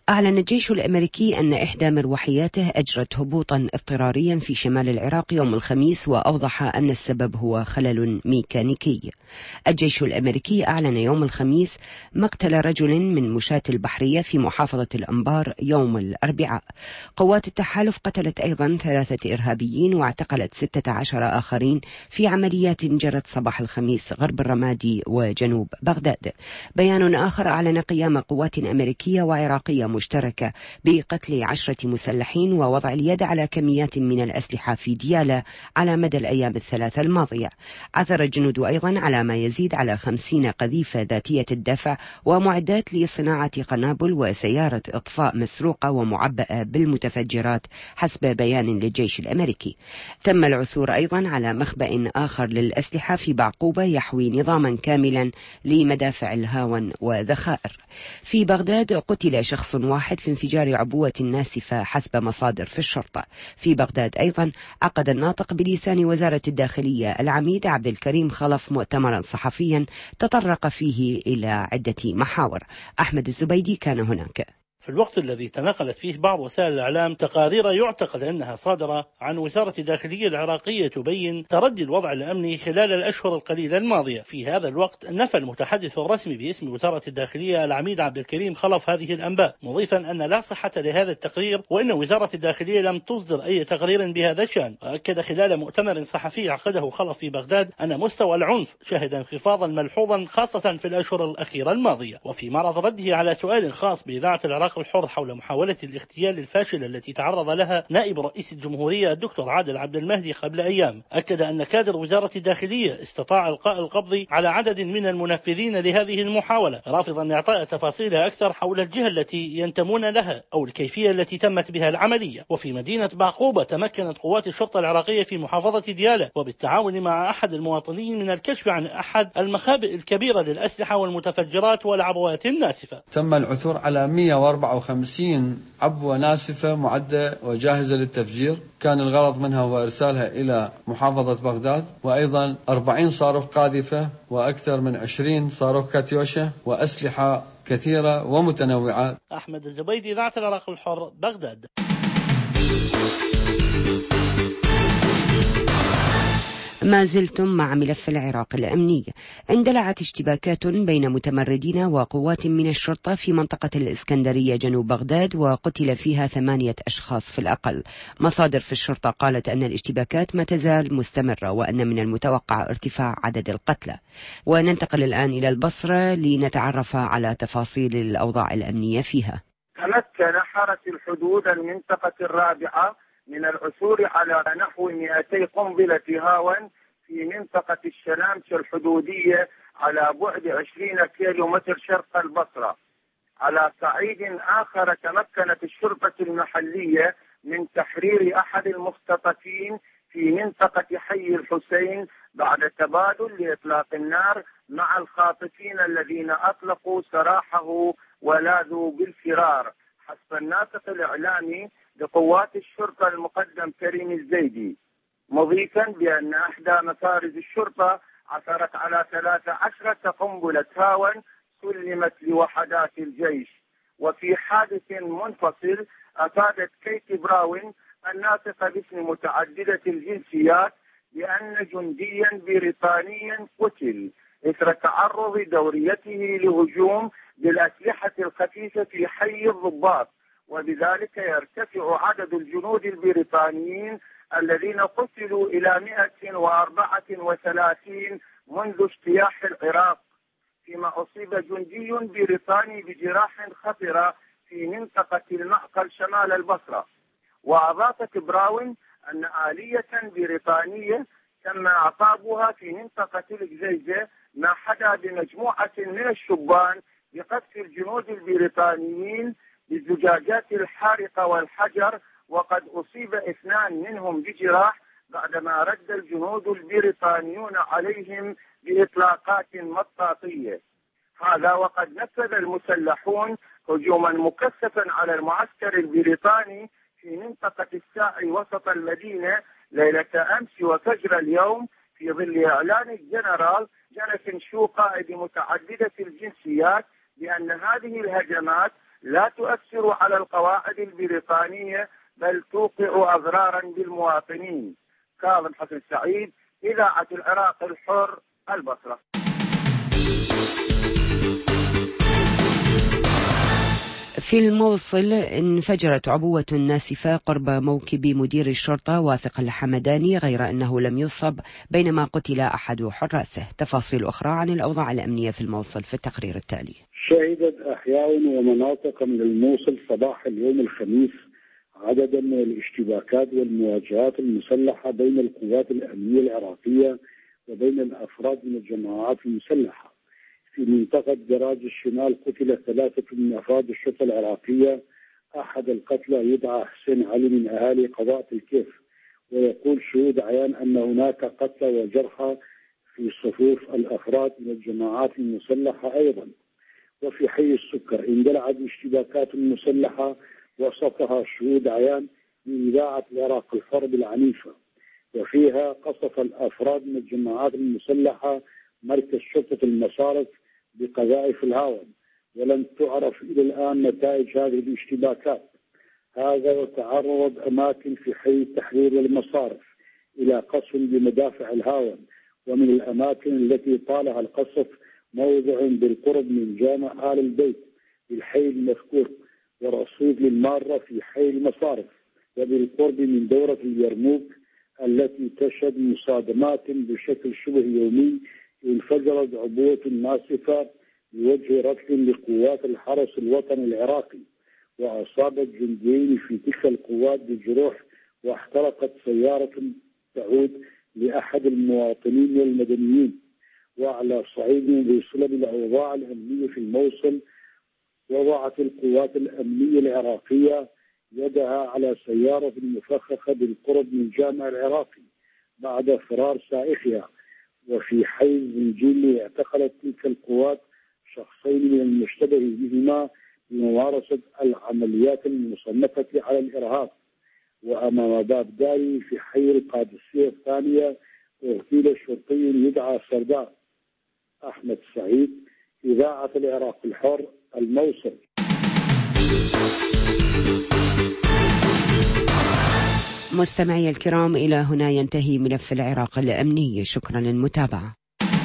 أعلن الجيش الأمريكي أن إحدى مروحياته أجرت هبوطا اضطراريا في شمال العراق يوم الخميس، وأوضح أن السبب هو خلل ميكانيكي. الجيش الأمريكي أعلن يوم الخميس مقتل رجل من مشاة البحرية في محافظة الأنبار يوم الأربعاء. قوات التحالف قتلت أيضا 3 إرهابيين واعتقلت 16 آخرين في عمليات جرت صباح الخميس غرب الرمادي وجنوب بغداد. بيان آخر أعلن قيام قوات أمريكية وعراقية مشتركة بقتل 10 مسلحين ووضع اليد على كميات من الأسلحة في ديالى على مدى الأيام الثلاثة الماضية. عثر الجنود أيضا على ما يزيد على 50 قذيفة ذاتية الدفع ومعدات لصناعة قنابل وسيارة إطفاء مسروقة ومعبأة بالمتفجرات حسب بيان للجيش الأمريكي. تم العثور أيضا على مخبأ آخر للأسلحة في بعقوبة يحوي نظاما كاملا لمدافع الهاون وذخائر. في بغداد قتل شخص واحد في انفجار عبوة ناسفة حسب مصادر في الشرطة. في بغداد أيضا عقد الناطق بلسان وزارة الداخلية العميد عبد الكريم خلف مؤتمرا صحفيا تطرق فيه إلى عدة محاور. أحمد الزبيدي كان هناك. في الوقت الذي تناقلت فيه بعض وسائل الإعلام تقارير يعتقد أنها صادرة عن وزارة الداخلية العراقية تبين تردي الوضع الأمني خلال الأشهر القليلة الماضية. في هذا الوقت نفى المتحدث الرسمي باسم وزارة الداخلية العميد عبد الكريم خلف هذه الأنباء، مضيفا أن لا صحة لهذا التقرير وأن وزارة الداخلية لم تصدر أي تقرير بهذا الشأن. وأكد خلال مؤتمر صحفي عقده خلف في بغداد أن مستوى العنف شهد انخفاضا ملحوظا خاصة في الأشهر الأخيرة الماضية. وفي معرض رده على سؤال خاص بإذاعة العراق الحر حول محاولة الاغتيال الفاشلة التي تعرض لها نائب رئيس الجمهورية الدكتور عادل عبد المهدي قبل أيام، أكد أن كادر وزارة الداخلية استطاع إلقاء القبض على عدد من المنفذين لهذه المحاولة، رافضا إعطاء تفاصيل أكثر حول الجهة التي ينتمون لها أو الكيفية التي تمت بها العملية. وفي مدينة بعقوبة تمكنت قوات الشرطة العراقية في محافظة ديالى وبالتعاون مع أحد المواطنين من الكشف عن أحد المخابئ الكبيرة للأسلحة والمتفجرات والعبوات الناسفة. تم العثور على 154 عبوة ناسفة معدة وجاهزة للتفجير، كان الغرض منها هو إرسالها إلى محافظة بغداد، وأيضا 40 صاروخ قاذفة وأكثر من 20 صاروخ كاتيوشا وأسلحة كثيرة ومتنوعة. أحمد الزبيدي، إذاعة العراق الحر، بغداد. ما زلتم مع ملف العراق الأمني. اندلعت اشتباكات بين متمردين وقوات من الشرطة في منطقة الإسكندرية جنوب بغداد، وقتل فيها 8 أشخاص في الأقل. مصادر في الشرطة قالت أن الاشتباكات ما تزال مستمرة وأن من المتوقع ارتفاع عدد القتلى. وننتقل الآن إلى البصرة لنتعرف على تفاصيل الأوضاع الأمنية فيها. تمكن حرس الحدود المنطقة الرابعة من العثور على نحو 200 قنبلة هاون في منطقة الشلامش الحدودية على بعد 20 كيلومتر شرق البصرة. على صعيد آخر تمكنت الشرطة المحلية من تحرير أحد المختطفين في منطقة حي الحسين بعد تبادل لإطلاق النار مع الخاطفين الذين أطلقوا سراحه ولاذوا بالفرار، حسب الناطق الإعلامي لقوات الشرطة المقدم كريم الزيدي، مضيفا بأن إحدى مفارز الشرطة عثرت على 13 قنبلة هاون سلمت لوحدات الجيش. وفي حادث منفصل أفادت كيتي براون الناطقة باسم متعددة الجنسيات بأن جنديا بريطانيا قتل إثر تعرض دوريته لهجوم بالأسلحة الخفيفة في حي الضباط، وبذلك يرتفع عدد الجنود البريطانيين الذين قتلوا إلى 134 منذ اجتياح العراق، فيما أصيب جندي بريطاني بجراح خطرة في منطقة المعقل شمال البصرة. وأضافت براون أن آلية بريطانية تم إعطابها في منطقة الجزيجة ما حدا بمجموعة من الشبان بقذف الجنود البريطانيين بالزجاجات الحارقة والحجر، وقد أصيب 2 منهم بجراح بعدما رد الجنود البريطانيون عليهم بإطلاقات مطاطية. هذا وقد نفذ المسلحون هجوما مكثفا على المعسكر البريطاني في منطقة الساعي وسط المدينة ليلة أمس وفجر اليوم، في ظل إعلان الجنرال جوناثان شو قائد متعددة الجنسيات بأن هذه الهجمات لا تؤثر على القواعد البريطانية بل توقع أضرارا بالمواطنين. كاظم حسن سعيد، إذاعة العراق الحر، البصرة. في الموصل انفجرت عبوة ناسفة قرب موكب مدير الشرطة واثق الحمداني، غير أنه لم يصب بينما قتل أحد حراسه. تفاصيل أخرى عن الأوضاع الأمنية في الموصل في التقرير التالي. شهدت أحياء ومناطق من الموصل صباح اليوم الخميس عددا من الاشتباكات والمواجهات المسلحة بين القوات الأمنية العراقية وبين الأفراد من الجماعات المسلحة. في منطقة دراج الشمال قتل 3 من أفراد الشرطة العراقية، أحد القتلى يدعى حسين علي من أهالي قضاء الكيف، ويقول شهود عيان أن هناك قتلى وجرحى في صفوف الأفراد من الجماعات المسلحة أيضا. وفي حي السكر اندلعت اشتباكات مسلحة وصفها شهود عيان بإذاعة العراق الحر بالعنيفة، وفيها قصف الأفراد من الجماعات المسلحة مركز شرطة المصارف بقذائف الهاون، ولم تعرف إلى الآن نتائج هذه الاشتباكات. هذا وتعرض أماكن في حي التحرير والمصارف إلى قصف بمدافع الهاون، ومن الأماكن التي طالها القصف موضع بالقرب من جامع آل البيت بالحي المذكور، ورصيد للمارة في حي المصارف، وبالقرب من دورة اليرموك التي تشهد مصادمات بشكل شبه يومي. انفجرت عبوة ناسفة بوجه ركن لقوات الحرس الوطني العراقي، وأصابت جنديين في تلك القوات بجروح، واحترقت سيارة تعود لأحد المواطنين والمدنيين. وعلى صعيد بصلب الأوضاع الأمنية في الموصل، وضعت القوات الأمنية العراقية يدها على سيارة مفخخة بالقرب من جامع العراقي بعد فرار سائقها. وفي حي الزنجيلي اعتقلت تلك القوات شخصين من المشتبه بهما بممارسة العمليات المصنفة على الإرهاب. وأمام باب داري في حي القادسية الثانية اغتيل شرطي يدعى سردار. أحمد سعيد، إذاعة العراق الحر، الموصل. مستمعي الكرام، إلى هنا ينتهي ملف العراق الأمني. شكرا للمتابعة.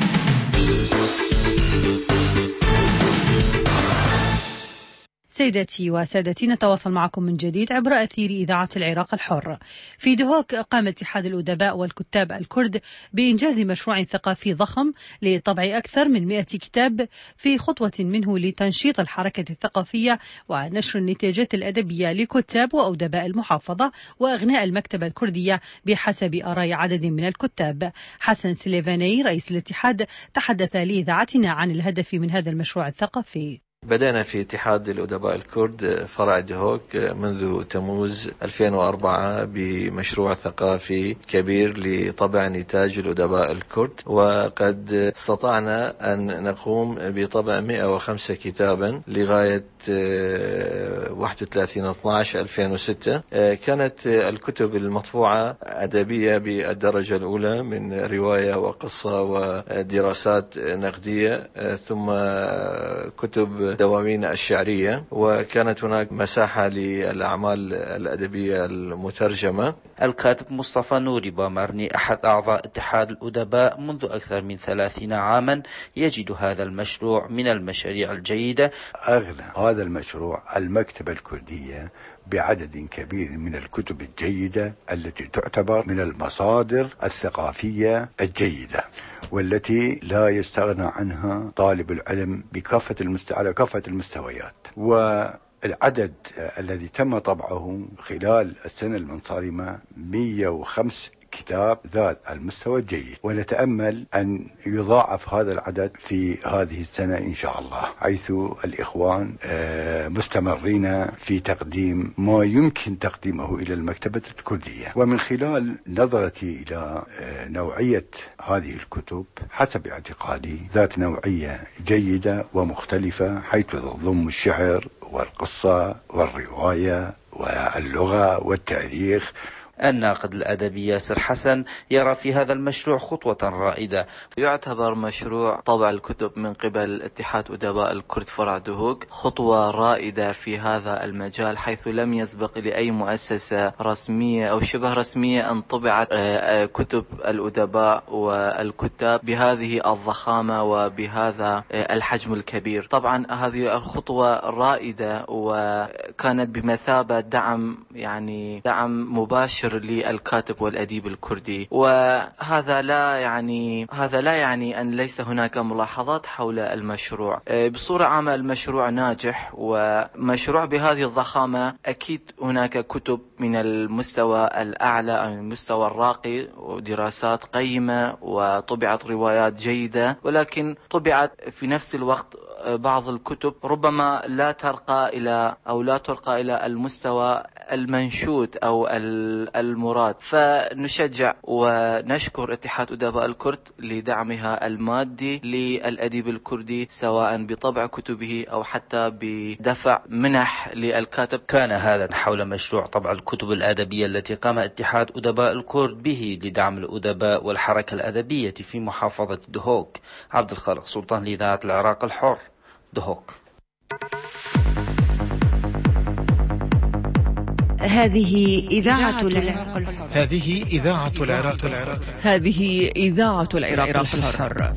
سيداتي وسادتي، نتواصل معكم من جديد عبر أثير إذاعة العراق الحر. في دهوك قام اتحاد الأدباء والكتاب الكرد بإنجاز مشروع ثقافي ضخم لطبع أكثر من 100 كتاب، في خطوة منه لتنشيط الحركة الثقافية ونشر النتاجات الأدبية لكتاب وأدباء المحافظة وأغناء المكتبة الكردية بحسب آراء عدد من الكتاب. حسن سليفاني رئيس الاتحاد تحدث لإذاعتنا عن الهدف من هذا المشروع الثقافي. بدأنا في اتحاد الأدباء الكرد فرع دهوك منذ تموز 2004 بمشروع ثقافي كبير لطبع نتاج الأدباء الكرد، وقد استطعنا أن نقوم بطبع 105 كتابا لغاية 31/12/2006. كانت الكتب المطبوعة أدبية بالدرجة الأولى من رواية وقصة ودراسات نقدية، ثم كتب دواوين الشعرية، وكانت هناك مساحة للأعمال الأدبية المترجمة. الكاتب مصطفى نوري بامرني أحد أعضاء اتحاد الأدباء منذ أكثر من 30 عاما يجد هذا المشروع من المشاريع الجيدة. أغلى هذا المشروع المكتبة الكردية بعدد كبير من الكتب الجيدة التي تعتبر من المصادر الثقافية الجيدة، والتي لا يستغنى عنها طالب العلم على كافة المستويات. والعدد الذي تم طبعه خلال السنة المنصرمة 105 كتاب ذات المستوى الجيد، ونتأمل أن يضاعف هذا العدد في هذه السنة إن شاء الله، حيث الإخوان مستمرين في تقديم ما يمكن تقديمه إلى المكتبة الكردية. ومن خلال نظرتي إلى نوعية هذه الكتب حسب اعتقادي ذات نوعية جيدة ومختلفة، حيث تضم الشعر والقصة والرواية واللغة والتاريخ الناقد الأدبي ياسر حسن يرى في هذا المشروع خطوة رائدة. يعتبر مشروع طبع الكتب من قبل اتحاد أدباء الكرد فرع دهوك خطوة رائدة في هذا المجال، حيث لم يسبق لأي مؤسسة رسمية أو شبه رسمية أن طبعت كتب الأدباء والكتاب بهذه الضخامة وبهذا الحجم الكبير. طبعا هذه الخطوة رائدة وكانت بمثابة دعم مباشر للكاتب والأديب الكردي، وهذا لا يعني أن ليس هناك ملاحظات حول المشروع. بصورة عامة المشروع ناجح، ومشروع بهذه الضخامة أكيد هناك كتب من المستوى الأعلى أو المستوى الراقي ودراسات قيمة وطبعت روايات جيدة، ولكن طبعت في نفس الوقت بعض الكتب ربما لا ترقى إلى المستوى المنشود أو المراد. فنشجع ونشكر اتحاد أدباء الكرد لدعمها المادي للأديب الكردي، سواء بطبع كتبه أو حتى بدفع منح للكاتب. كان هذا حول مشروع طبع الكتب الأدبية التي قام اتحاد أدباء الكرد به لدعم الأدباء والحركة الأدبية في محافظة دهوك. عبد الخالق سلطان لإذاعة العراق الحر، دهوك. هذه إذاعة العراق الحر. هذه إذاعة العراق الحر. هذه إذاعة العراق الحر.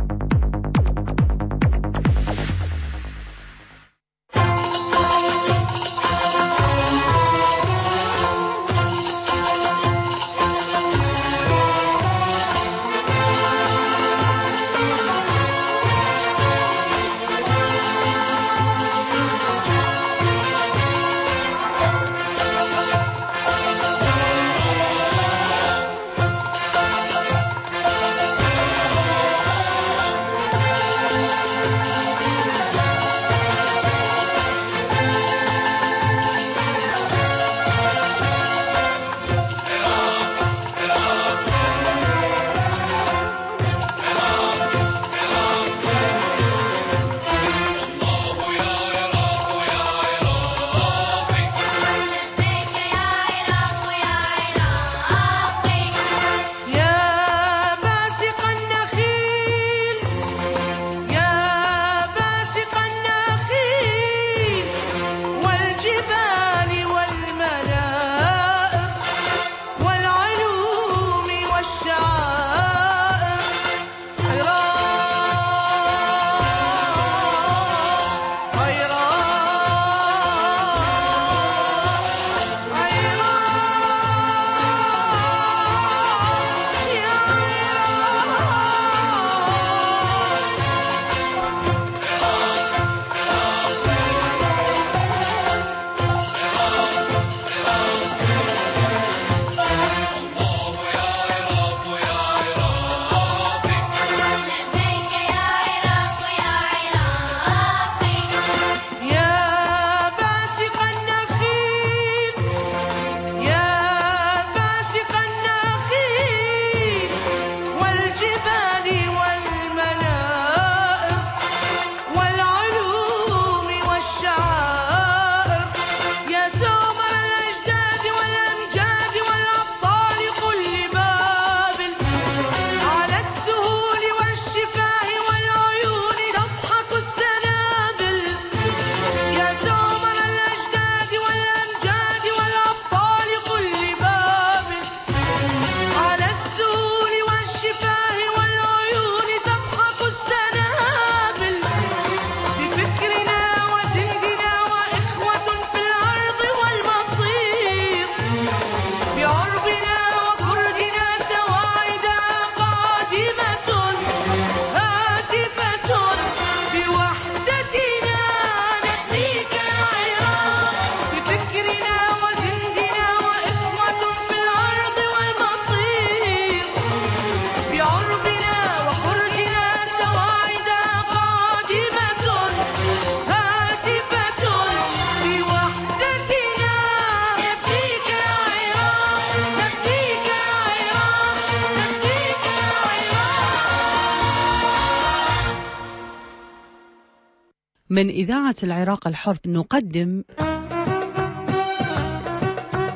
من إذاعة العراق الحر نقدم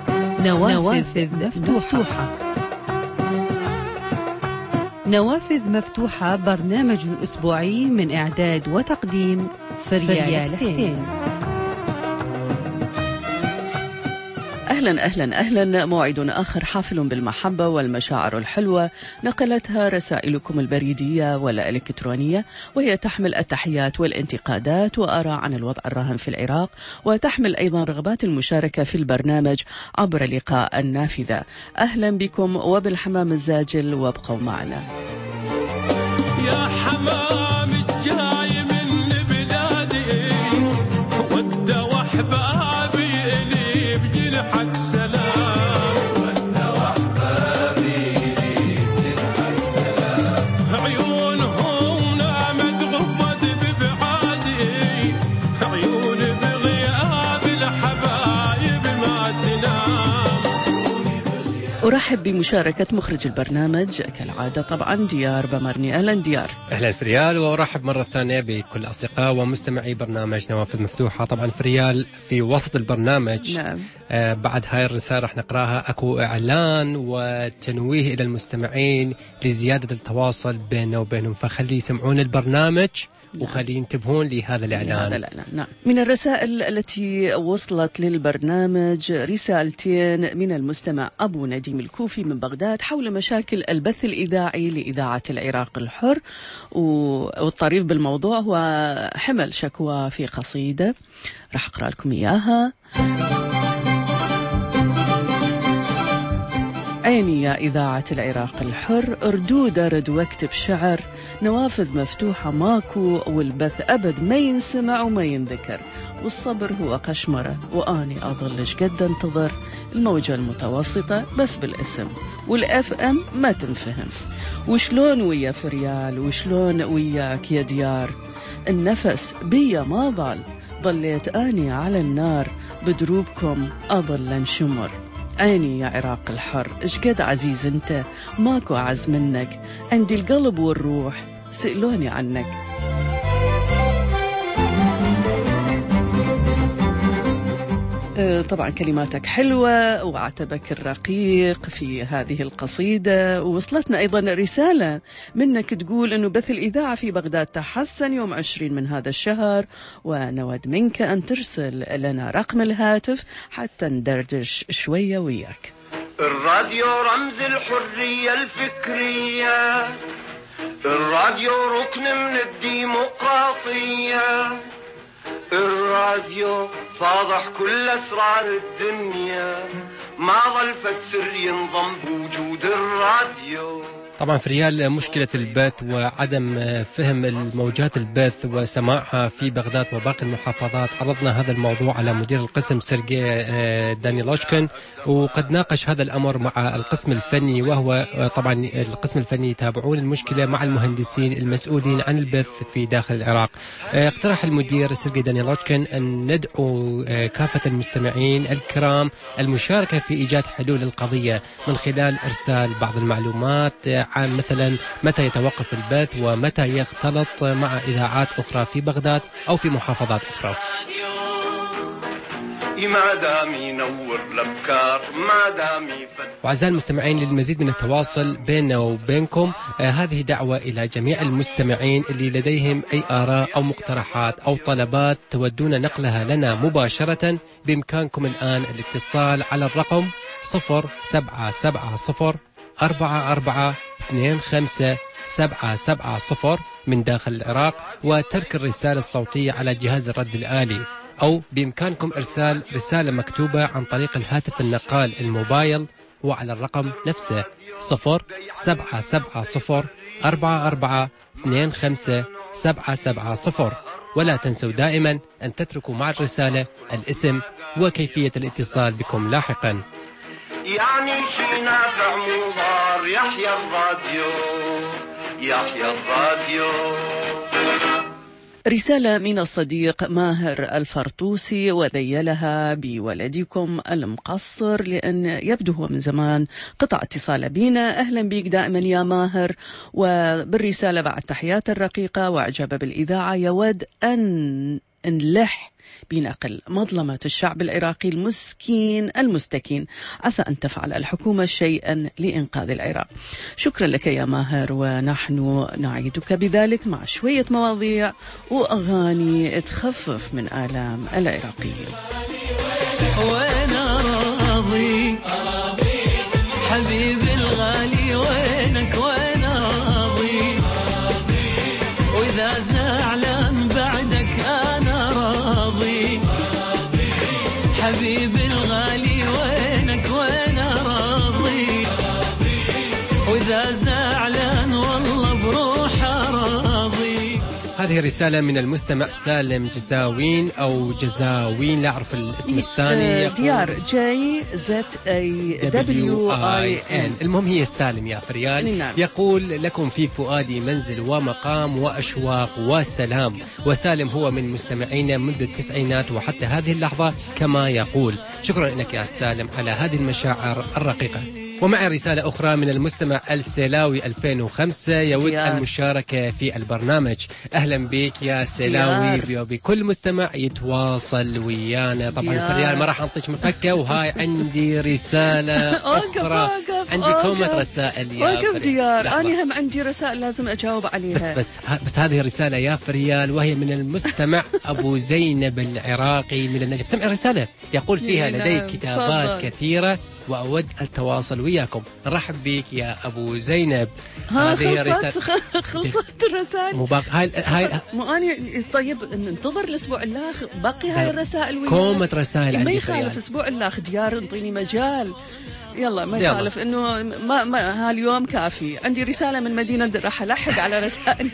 نوافذ مفتوحة. نوافذ مفتوحة برنامج أسبوعي من إعداد وتقديم فريال حسين. أهلا أهلا أهلا. موعد آخر حافل بالمحبة والمشاعر الحلوة نقلتها رسائلكم البريدية والإلكترونية، وهي تحمل التحيات والانتقادات وآراء عن الوضع الراهن في العراق، وتحمل أيضا رغبات المشاركة في البرنامج عبر لقاء النافذة. أهلا بكم وبالحمام الزاجل، وابقوا معنا. يا حمام الجاي من بلادي ود وحبابي إلي بجنحك سلام، ود وحبابي إلي بجنحك سلام، عيونهم نامت غفت ببعادي، عيون بغياب الحبايب ما تنام. أرحب بمشاركة مخرج البرنامج كالعادة طبعا ديار بامرني. أهلا ديار. أهلا فريال، وأرحب مرة ثانية بكل أصدقاء ومستمعي برنامج نوافذ مفتوحة. طبعا فريال في وسط البرنامج نعم. بعد هاي الرسالة رح نقراها. أكو إعلان وتنويه إلى المستمعين لزيادة التواصل بيننا وبينهم، فخلي يسمعون البرنامج وخلي ينتبهون لهذا الإعلان. نعم. من الرسائل التي وصلت للبرنامج رسالتين من المستمع أبو نديم الكوفي من بغداد حول مشاكل البث الإذاعي لإذاعة العراق الحر، والطريف بالموضوع هو حمل شكوى في قصيدة راح أقرأ لكم إياها. عيني يا إذاعة العراق الحر، أردود أرد واكتب شعر، نوافذ مفتوحة ماكو، والبث أبد ما ينسمع وما ينذكر، والصبر هو قشمرة، وآني أظلش قد انتظر الموجة المتوسطة بس بالاسم، والأف أم ما تنفهم. وشلون ويا فريال وشلون وياك يا ديار، النفس بيا ما ضل، ظليت آني على النار، بدروبكم أظل انشمر. عيني يا عراق الحر، اشقد عزيز انت، ماكو أعز منك، عندي القلب والروح سألوني عنك. طبعا كلماتك حلوة وعتبك الرقيق في هذه القصيدة. ووصلتنا أيضا رسالة منك تقول أنه بث الإذاعة في بغداد تحسن يوم 20 من هذا الشهر، ونود منك أن ترسل لنا رقم الهاتف حتى ندردش شوية وياك. الراديو رمز الحرية الفكرية، الراديو ركن من الديمقراطية، الراديو فاضح كل أسرار الدنيا، ما ظل فد سر ينضم بوجود الراديو. طبعا في ريال مشكلة البث وعدم فهم الموجات البث وسماعها في بغداد وباقي المحافظات. عرضنا هذا الموضوع على مدير القسم سيرجي دانيلوشكن، وقد ناقش هذا الأمر مع القسم الفني، وهو طبعا القسم الفني يتابعون المشكلة مع المهندسين المسؤولين عن البث في داخل العراق. اقترح المدير سيرجي دانيلوشكن أن ندعو كافة المستمعين الكرام المشاركة في إيجاد حلول القضية من خلال إرسال بعض المعلومات عن مثلا متى يتوقف البث ومتى يختلط مع إذاعات أخرى في بغداد أو في محافظات أخرى. وأعزائي المستمعين، للمزيد من التواصل بيننا وبينكم هذه دعوة إلى جميع المستمعين اللي لديهم أي آراء أو مقترحات أو طلبات تودون نقلها لنا مباشرة. بإمكانكم الآن الاتصال على الرقم 0770-4425-770 من داخل العراق، وترك الرسالة الصوتية على جهاز الرد الآلي، أو بإمكانكم إرسال رسالة مكتوبة عن طريق الهاتف النقال الموبايل وعلى الرقم نفسه 0770-4425-770. ولا تنسوا دائما أن تتركوا مع الرسالة الاسم وكيفية الاتصال بكم لاحقا. يعني شي نافع مضار، يحيى الراديو يحيى الراديو. رسالة من الصديق ماهر الفرطوسي، وذيلها بولدكم المقصر لأن يبدو هو من زمان قطع اتصال بينا. أهلا بك دائما يا ماهر. وبالرسالة بعد تحيات الرقيقة وأعجب بالإذاعة، يود أن نلح بنقل مظلمة الشعب العراقي المسكين المستكين، عسى أن تفعل الحكومة شيئا لإنقاذ العراق. شكرا لك يا ماهر، ونحن نعيدك بذلك مع شوية مواضيع وأغاني تخفف من آلام العراقيين. وانا راضي حبيبي الغالي، وينك وانا راضي، واذا زعلان بعدك انا راضي، حبيبي الغالي وينك وانا راضي، واذا زعلان والله بروحه راضي. هذه رسالة من المستمع سالم جزاوين أو جزاوين، لا أعرف الاسم الثاني. ديار JZAWIN. المهم هي سالم يا فريال. نعم. يقول لكم في فؤادي منزل ومقام وأشواق وسلام. وسالم هو من مستمعينا منذ التسعينات وحتى هذه اللحظة كما يقول. شكرا لك يا سالم على هذه المشاعر الرقيقة. ومع رسالة أخرى من المستمع السلاوي 2005 يود المشاركة في البرنامج. أهلا بك يا سلاوي، وبكل مستمع يتواصل ويانا. طبعا فريال ما راح أنطيك مفكة، وهاي عندي رسالة أخرى. عندي كومة رسائل يا وقف ديار، أنا هم عندي رسائل لازم أجاوب عليها. بس هذه رسالة يا فريال، وهي من المستمع أبو زينب العراقي من النجف. سمع الرسالة يقول فيها لدي كتابات كثيرة وأود التواصل وياكم. نرحب بك يا أبو زينب. خلصت الرسائل. هاي مو أنا طيب ننتظر الأسبوع الآخر، باقي هاي الرسائل ويانا. كومة رسائل ما يخالف أسبوع الآخر ديار، انطيني مجال. يلا ما يخالف إنه ما هاليوم كافي. عندي رسالة من مدينة، راح ألحق على رسائل.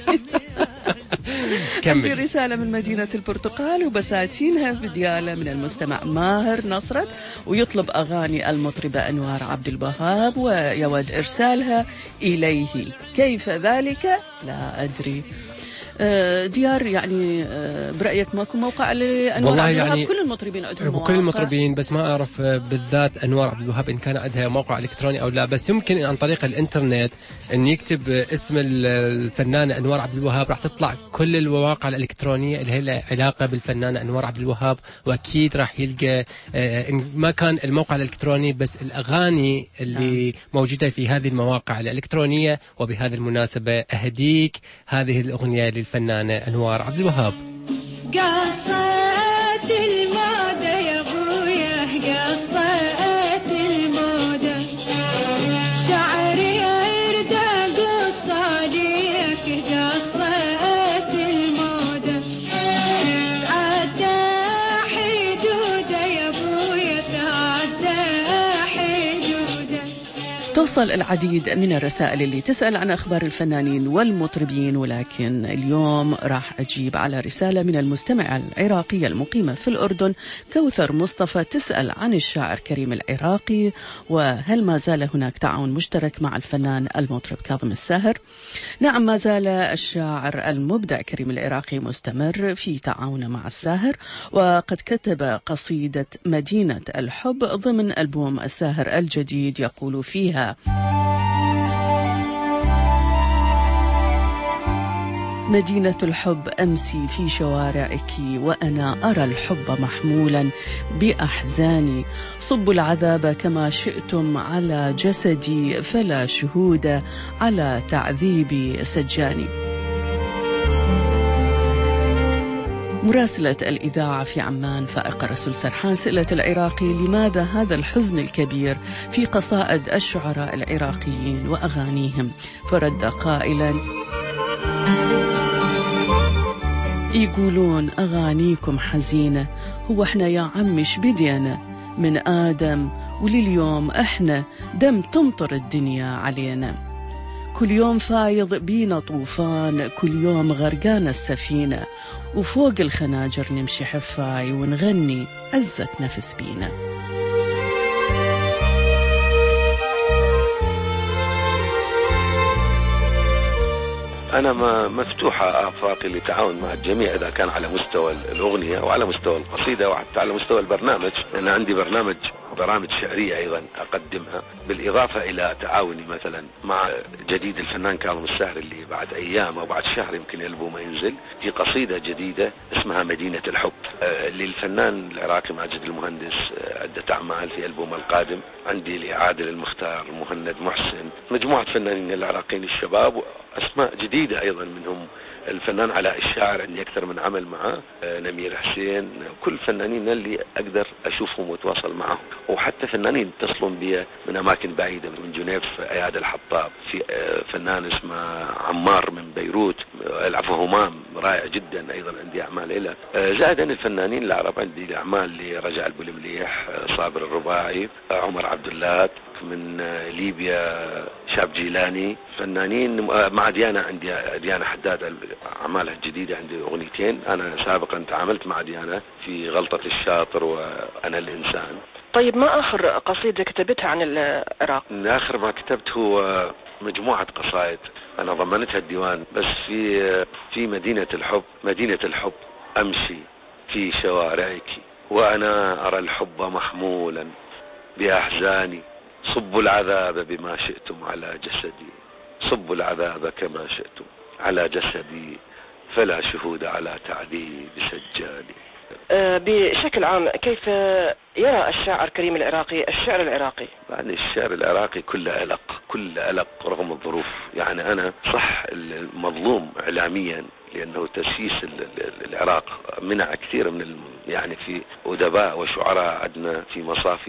عندي رسالة من مدينة البرتقال وبساتينها بديالة من المستمع ماهر نصرت، ويطلب أغاني المطربة أنوار عبد الوهاب ويود إرسالها إليه. كيف ذلك؟ لا أدري. ديار يعني برأيك ماكو موقع لأنوار عبد الوهاب؟ يعني كل المطربين عندهم مواقع. كل المطربين، بس ما أعرف بالذات أنوار عبد الوهاب إن كان عندها موقع إلكتروني أو لا. بس يمكن عن طريق الإنترنت إن يكتب اسم الفنانة أنوار عبد الوهاب راح تطلع كل المواقع الإلكترونية اللي هي لها علاقة بالفنانة أنوار عبد الوهاب، وأكيد راح يلقى إن ما كان الموقع الإلكتروني بس الأغاني اللي موجودة في هذه المواقع الإلكترونية. وبهذه المناسبة أهديك هذه الأغنية للفنانة أنوار عبد الوهاب. قصت المودة يا ابويا، قصت المودة، شعري يرد قص عليك، قصت المودة، تعدى حدودة يا ابويا، تعدى حدودة. توصل العديد من الرسائل اللي تسأل عن أخبار الفنانين والمطربين، ولكن اليوم راح أجيب على رسالة من المستمعة العراقية المقيمة في الأردن كوثر مصطفى، تسأل عن الشاعر كريم العراقي، وهل ما زال هناك تعاون مشترك مع الفنان المطرب كاظم الساهر؟ نعم، ما زال الشاعر المبدع كريم العراقي مستمر في تعاونه مع الساهر، وقد كتب قصيدة مدينة الحب ضمن ألبوم الساهر الجديد يقول فيها: مدينة الحب أمسي في شوارعك، وأنا أرى الحب محمولا بأحزاني، صبوا العذاب كما شئتم على جسدي، فلا شهود على تعذيب سجاني. مراسلة الإذاعة في عمان فائقة رسول سرحان سئلت العراقي: لماذا هذا الحزن الكبير في قصائد الشعراء العراقيين وأغانيهم؟ فرد قائلا: يقولون أغانيكم حزينة، هو احنا يا عمش بدينا من آدم ولليوم احنا دم تمطر الدنيا علينا، كل يوم فايض بينا طوفان، كل يوم غرقان السفينة، وفوق الخناجر نمشي حفاي ونغني عزة نفس بينا. أنا مفتوحة آفاقي للتعاون مع الجميع، إذا كان على مستوى الأغنية وعلى مستوى القصيدة وحتى على مستوى البرنامج. أنا عندي برنامج برامج شعرية أيضا أقدمها، بالإضافة إلى تعاوني مثلا مع جديد الفنان كاظم الساهر اللي بعد أيام أو بعد شهر يمكن ألبومه ينزل، في قصيدة جديدة اسمها مدينة الحب للفنان العراقي ماجد المهندس، عدة أعمال في ألبوم القادم. عندي لعادل المختار، مهند محسن، مجموعة فنانين العراقيين الشباب، أسماء جديدة أيضا منهم الفنان علاء الشاعر عندي أكثر من عمل معه، نمير حسين، كل فنانين اللي أقدر أشوفهم وأتواصل معهم، وحتى فنانين يتصلون بي من أماكن بعيدة، من جنيف أياد الحطاب، في فنان اسمه عمار من بيروت، العفو همام رائع جدا أيضا عندي أعمال له، زائد أن الفنانين العرب عندي أعمال لرجاء البولمليح، صابر الرباعي، عمر عبد الله من ليبيا، شاب جيلاني، فنانين مع ديانا، عندي ديانا حداد أعمالها الجديدة، عندي أغنيتين أنا سابقا تعاملت مع ديانا في غلطة الشاطر وأنا الإنسان. طيب ما آخر قصيدة كتبتها عن العراق؟ آخر ما كتبت هو مجموعة قصائد أنا ضمنتها الديوان، بس في مدينة الحب أمشي في شوارعك وأنا أرى الحب محمولا بأحزاني، صبوا العذاب بما شئتم على جسدي، صبوا العذاب كما شئتم على جسدي، فلا شهود على تعذيب سجادي. بشكل عام كيف يرى الشاعر كريم العراقي الشعر العراقي؟ يعني الشعر العراقي كله ألق رغم الظروف. يعني أنا صح المظلوم إعلاميا لأنه تأسيس العراق منع كثير من يعني في أدباء وشعراء عندنا في مصافي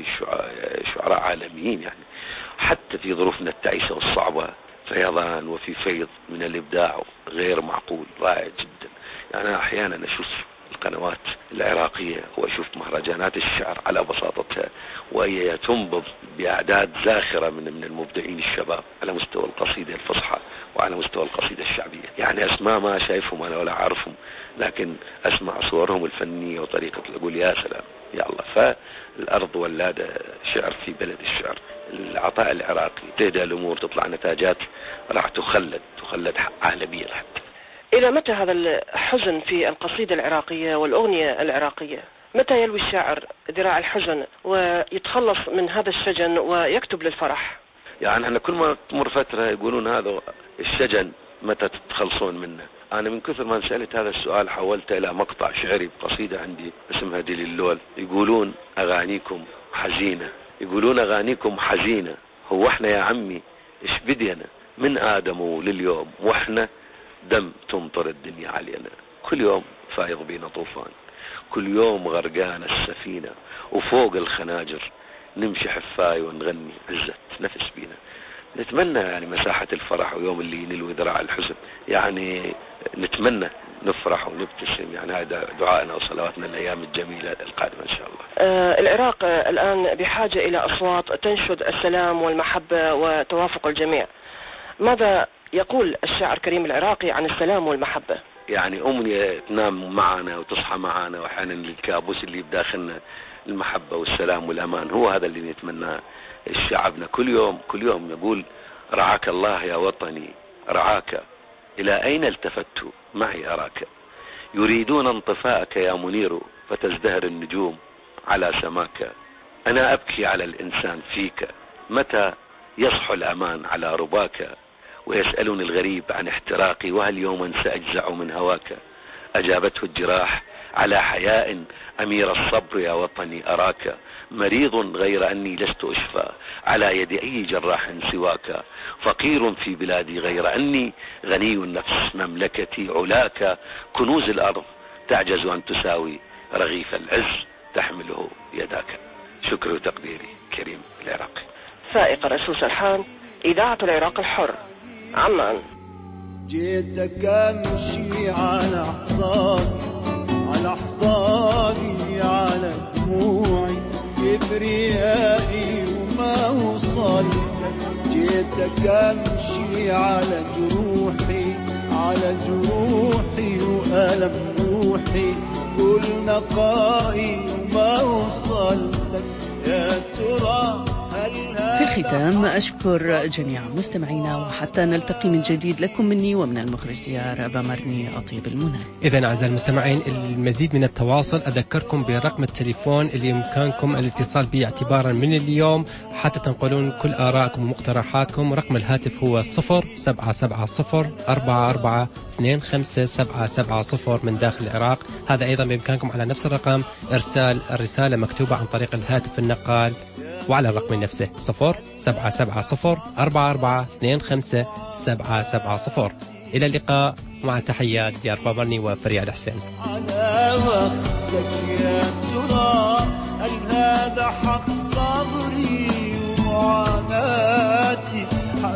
شعراء عالميين، يعني حتى في ظروفنا التعيسة والصعبة فيضان وفي فيض من الإبداع غير معقول رائع جدا. يعني أحيانا أشوف القنوات العراقية وأشوف مهرجانات الشعر على بساطتها وهي تنبض بأعداد زاخرة من المبدعين الشباب على مستوى القصيدة الفصحى وعلى مستوى القصيدة الشعبية. يعني أسماء ما شايفهم أنا ولا أعرفهم، لكن أسمع صورهم الفنية وطريقة أقول يا سلام يا الله. فالأرض ولادة شعر في بلد الشعر. العطاء العراقي تهدى الأمور، تطلع نتاجات راح تخلد عالميا حتى. إلى متى هذا الحزن في القصيدة العراقية والأغنية العراقية؟ متى يلوي الشاعر ذراع الحزن ويتخلص من هذا الشجن ويكتب للفرح؟ يعني أنا كل ما تمر فترة يقولون هذا الشجن متى تتخلصون منه. أنا من كثر ما سألت هذا السؤال حولته إلى مقطع شعري بقصيدة عندي اسمها ديل اللول. يقولون أغانيكم حزينة، يقولون أغانيكم حزينة، هو احنا يا عمي ايش بدينا من آدم لليوم واحنا دم تمطر الدنيا علينا، كل يوم فايض بينا طوفان، كل يوم غرقان السفينة وفوق الخناجر نمشي حفاي ونغني عزة نفس بينا. نتمنى يعني مساحة الفرح ويوم اللي نلوي ذراع الحزن، يعني نتمنى نفرح ونبتسم. يعني هذا دعائنا وصلواتنا الأيام الجميلة القادمة إن شاء الله. العراق الآن بحاجة إلى أصوات تنشد السلام والمحبة وتوافق الجميع. ماذا يقول الشاعر كريم العراقي عن السلام والمحبة؟ يعني أمنية تنام معنا وتصحى معنا، وأحيانا الكابوس اللي بداخلنا المحبة والسلام والأمان هو هذا اللي نتمناه. الشعبنا كل يوم يقول رعاك الله يا وطني رعاك، إلى أين التفت معي أراك، يريدون انطفاءك يا منير فتزدهر النجوم على سماك، أنا أبكي على الإنسان فيك متى يصحو الأمان على رباك، ويسألني الغريب عن احتراقي وهل يوما سأجزع من هواك، أجابته الجراح على حياء أمير الصبر يا وطني أراك، مريض غير أني لست أشفى على يد أي جراح سواك، فقير في بلادي غير أني غني النفس مملكتي علاك، كنوز الأرض تعجز أن تساوي رغيف العز تحمله يداك. شكري وتقديري كريم العراقي. سائق الرسول سرحان، إذاعة العراق الحر، عمان. جيتك أمشي على حصاني على دموعي كبريائي وما وصلتك، جيتك أمشي على جروحي وألم روحي كل نقائي وما وصلتك، يا ترى في الختام أشكر جميع مستمعينا، وحتى نلتقي من جديد لكم مني ومن المخرج ديار بامرني أطيب المنى. إذن أعزائي المستمعين، المزيد من التواصل أذكركم برقم التليفون اللي يمكنكم الاتصال به اعتبارا من اليوم حتى تنقلون كل آرائكم ومقترحاتكم. رقم الهاتف هو 0770-4425-770 من داخل العراق. هذا أيضا بإمكانكم على نفس الرقم إرسال الرسالة مكتوبة عن طريق الهاتف النقال وعلى الرقم نفسه 0770-4425-770. إلى اللقاء، مع تحيات ديار بامرني وفريع الحسين. على وقتك يا ترى هل هذا حق صبري ومعاناتي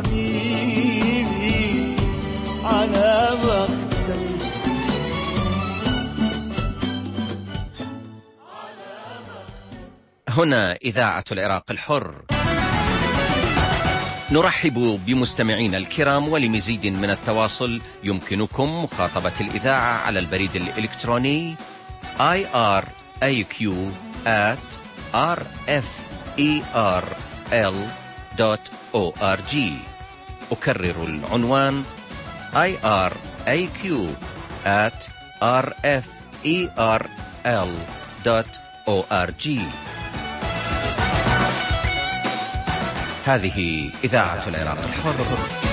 حبيبي؟ على وقتك. هنا إذاعة العراق الحر. نرحب بمستمعينا الكرام، ولمزيد من التواصل يمكنكم مخاطبة الإذاعة على البريد الإلكتروني iraq@rferl.org. أكرر العنوان iraq@rferl.org. هذه إذاعة العراق الحر.